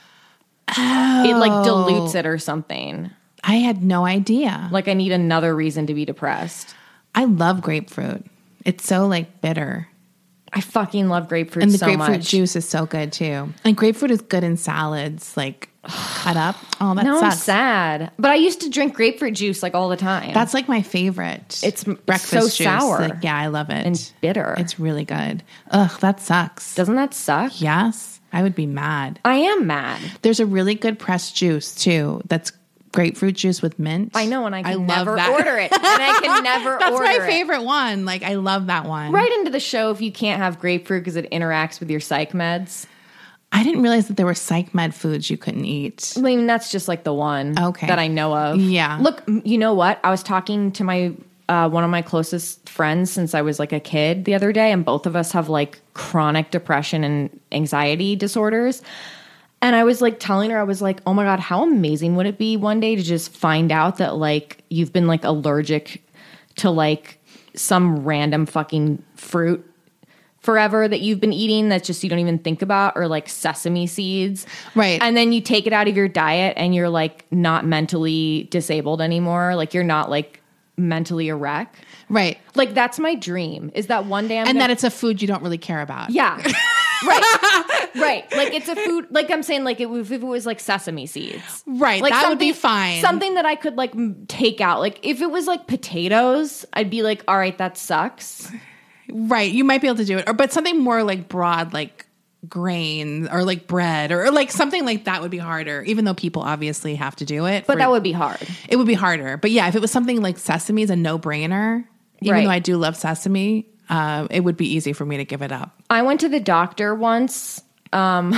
Oh. It like dilutes it or something. I had no idea. Like I need another reason to be depressed. I love grapefruit. It's so like bitter. I fucking love grapefruit And the so grapefruit much. juice is so good too. And grapefruit is good in salads, like cut up. Oh, that Now I'm sucks. sad. But I used to drink grapefruit juice like all the time. That's like my favorite. It's m- breakfast so juice. sour. Like, yeah, I love it. and bitter. It's really good. Ugh, that sucks. Doesn't that suck? Yes, I would be mad. I am mad. There's a really good pressed juice too. That's grapefruit juice with mint. I know, and I can love never that. order it. And I can never That's order my it. favorite one. Like I love that one. Right into the show if you can't have grapefruit because it interacts with your psych meds. I didn't realize that there were psych med foods you couldn't eat. I mean, that's just like the one Okay. that I know of. Yeah. Look, m- you know what? I was talking to my uh, one of my closest friends since I was like a kid the other day, and both of us have like chronic depression and anxiety disorders. And I was like telling her, I was like, oh my God, how amazing would it be one day to just find out that like you've been like allergic to like some random fucking fruit forever that you've been eating that just you don't even think about, or like sesame seeds. Right. And then you take it out of your diet and you're like not mentally disabled anymore. Like you're not like mentally a wreck. Right. Like that's my dream is that one day I'm And gonna- that it's a food you don't really care about. yeah. Right. Right. Like it's a food, like I'm saying, like it, if it was like sesame seeds. Right, Like that would be something- fine. Something that I could like m- take out. Like if it was like potatoes, I'd be like, all right, that sucks. Right. You might be able to do it. Or but something more like broad, like grain or like bread or, or like something like that would be harder, even though people obviously have to do it. But for- that would be hard. it would be harder. But yeah, if it was something like sesame is a no brainer, even Right. though I do love sesame, uh, it would be easy for me to give it up. I went to the doctor once. Um,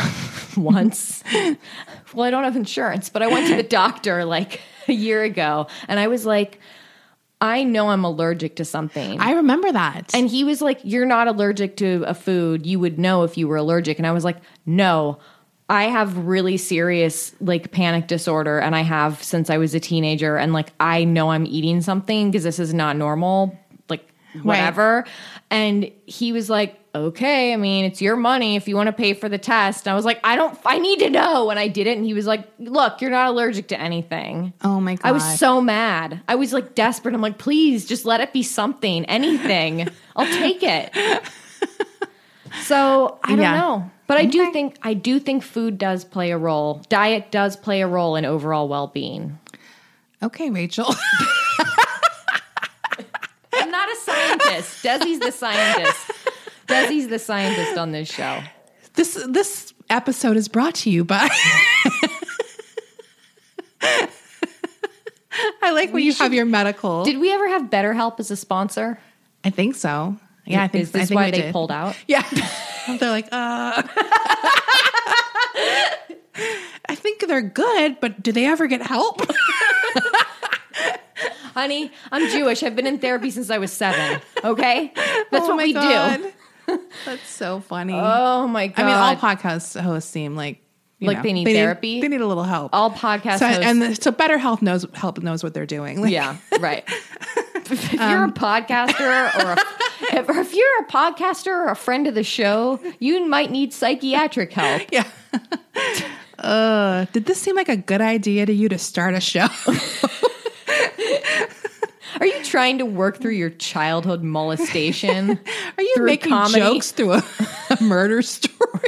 once. Well, I don't have insurance, but I went to the doctor like a year ago, and I was like, I know I'm allergic to something. I remember that. And he was like, you're not allergic to a food. You would know if you were allergic. And I was like, no, I have really serious like panic disorder. And I have since I was a teenager. And like, I know I'm eating something because this is not normal, like whatever. And he was like, okay, I mean, it's your money if you want to pay for the test. And I was like, I don't, I need to know. And I did it. And he was like, look, you're not allergic to anything. Oh my God. I was so mad. I was like desperate. I'm like, please just let it be something, anything. I'll take it. So I don't Yeah. know. But I do Okay. think I do think food does play a role. Diet does play a role in overall well-being. Okay, Rachel. I'm not a scientist. Desi's the scientist. Desi's the scientist on this show. This this episode is brought to you by I like when you have your medical. Did we ever have BetterHelp as a sponsor? I think so. Yeah, I think Is this I think why we they did. pulled out? Yeah. They're like, uh I think they're good, but do they ever get help? Honey, I'm Jewish. I've been in therapy since I was seven. Okay? That's Oh what my we do. God. That's so funny. Oh my God. I mean, all podcast hosts seem like you Like know, they need therapy? they need a little help. All podcast so, hosts. and the, so Better Health knows help knows what they're doing. Like, Yeah, right. If you're a podcaster or a, if, if you're a podcaster or a friend of the show, you might need psychiatric help. Yeah. uh, did this seem like a good idea to you to start a show? Are you trying to work through your childhood molestation? Are you making comedy? jokes through a, a murder story?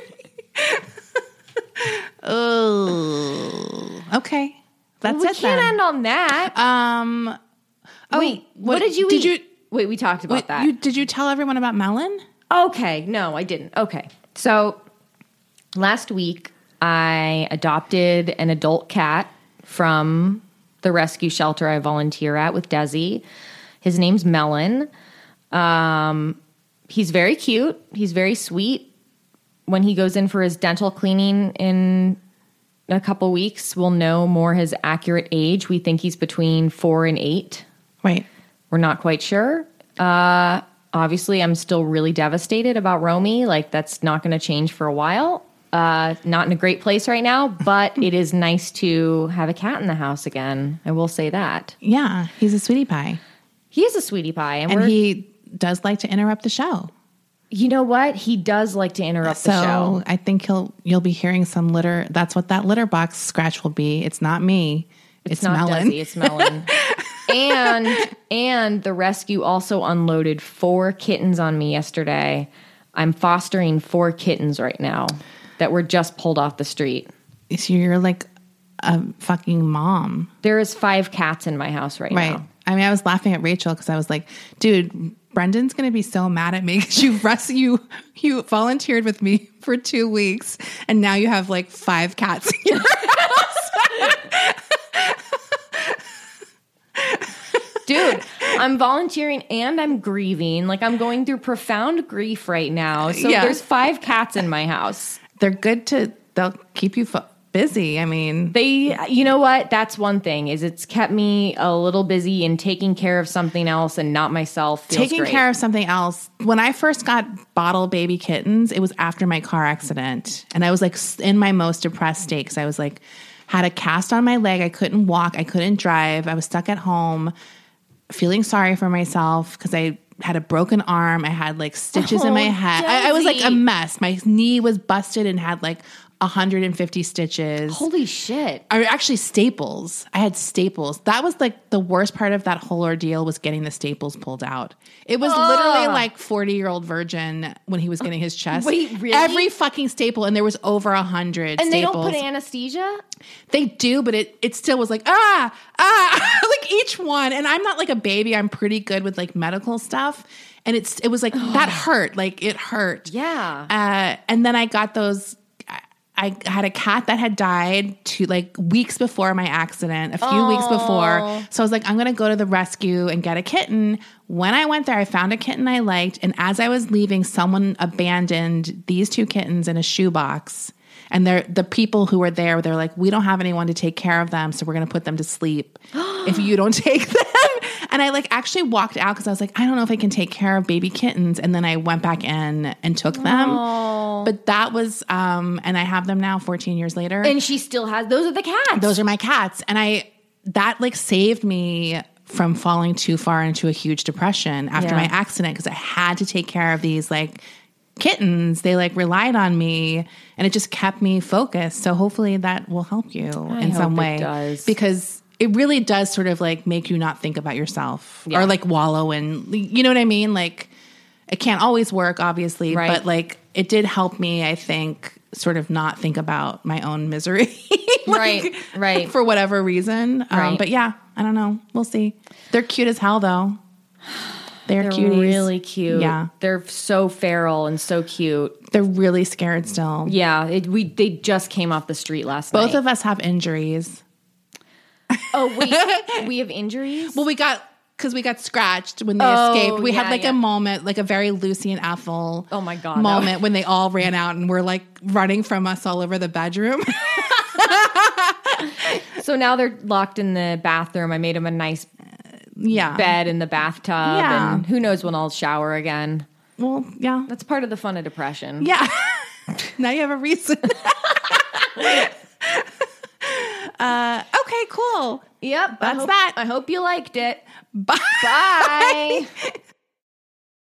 Oh, okay. That's well, we it. We can't then. end on that. Um. Oh, wait. What, what did you did eat? You, wait, we talked about wait, that. You, did you tell everyone about Melon? Okay. No, I didn't. Okay. So last week I adopted an adult cat from the rescue shelter I volunteer at with Desi. His name's Melon. Um, he's very cute. He's very sweet. When he goes in for his dental cleaning in a couple weeks, we'll know more his accurate age. We think he's between four and eight. Right. We're not quite sure. Uh, obviously, I'm still really devastated about Romy. Like, that's not going to change for a while. Uh, not in a great place right now, but it is nice to have a cat in the house again. I will say that. Yeah, he's a sweetie pie. He is a sweetie pie. And, and he does like to interrupt the show. You know what? He does like to interrupt so the show. I think he'll you'll be hearing some litter. That's what that litter box scratch will be. It's not me. It's, it's not Melon. Desi, it's Melon. and and the rescue also unloaded four kittens on me yesterday. I'm fostering four kittens right now that were just pulled off the street. So you're like a fucking mom. There is five cats in my house right, right. now. I mean, I was laughing at Rachel because I was like, dude, Brendan's going to be so mad at me because you, res- you, you volunteered with me for two weeks and now you have like five cats in your house. Dude, I'm volunteering and I'm grieving. Like, I'm going through profound grief right now. So yeah. There's five cats in my house. They're good to, they'll keep you fo- busy. I mean, they, you know what? That's one thing is it's kept me a little busy in taking care of something else and not myself. Feels taking great. care of something else. When I first got bottle baby kittens, it was after my car accident. And I was like in my most depressed state because I was like, had a cast on my leg. I couldn't walk. I couldn't drive. I was stuck at home feeling sorry for myself because I had a broken arm. I had like stitches oh, in my head. I, I was like a mess. My knee was busted and had like one hundred fifty stitches. Holy shit. Or actually staples. I had staples. That was like the worst part of that whole ordeal was getting the staples pulled out. It was Ugh. literally like forty-year-old virgin when he was getting his chest. Wait, really? Every fucking staple, and there was over a hundred And staples. they don't put anesthesia? They do, but it it still was like, ah, ah, like each one. And I'm not like a baby. I'm pretty good with like medical stuff. And it's it was like, that hurt. Like it hurt. Yeah. Uh, and then I got those... I had a cat that had died to like weeks before my accident, a few Aww. weeks before. So I was like, I'm going to go to the rescue and get a kitten. When I went there, I found a kitten I liked. And as I was leaving, someone abandoned these two kittens in a shoebox. And they're, the people who were there, they're like, we don't have anyone to take care of them. So we're going to put them to sleep if you don't take them. And I like actually walked out because I was like, I don't know if I can take care of baby kittens. And then I went back in and took them. Aww. But that was, um, and I have them now fourteen years later. And she still has, those are the cats. Those are my cats. And I, that like saved me from falling too far into a huge depression after Yeah. my accident because I had to take care of these like kittens. They like relied on me and it just kept me focused. So hopefully that will help you I in some hope way. it does. Because it really does sort of like make you not think about yourself Yeah. or like wallow in, you know what I mean? Like it can't always work, obviously, Right. but like it did help me, I think, sort of not think about my own misery. like, Right, right. For whatever reason. Um, Right. But yeah, I don't know. We'll see. They're cute as hell though. They're, They're cuties. really cute. Yeah. They're so feral and so cute. They're really scared still. Yeah. It, we They just came off the street last night. Both of us have injuries. Oh, wait. We have injuries? Well, we got, because we got scratched when they Oh, escaped. We yeah, had like yeah. a moment, like a very Lucy and Ethel Oh my God, moment that was- when they all ran out and were like running from us all over the bedroom. So now they're locked in the bathroom. I made them a nice yeah. bed in the bathtub. Yeah. And who knows when I'll shower again. Well, yeah. That's part of the fun of depression. Yeah. Now you have a reason. uh, okay, cool. Yep. That's I hope, that. I hope you liked it. Bye. Bye.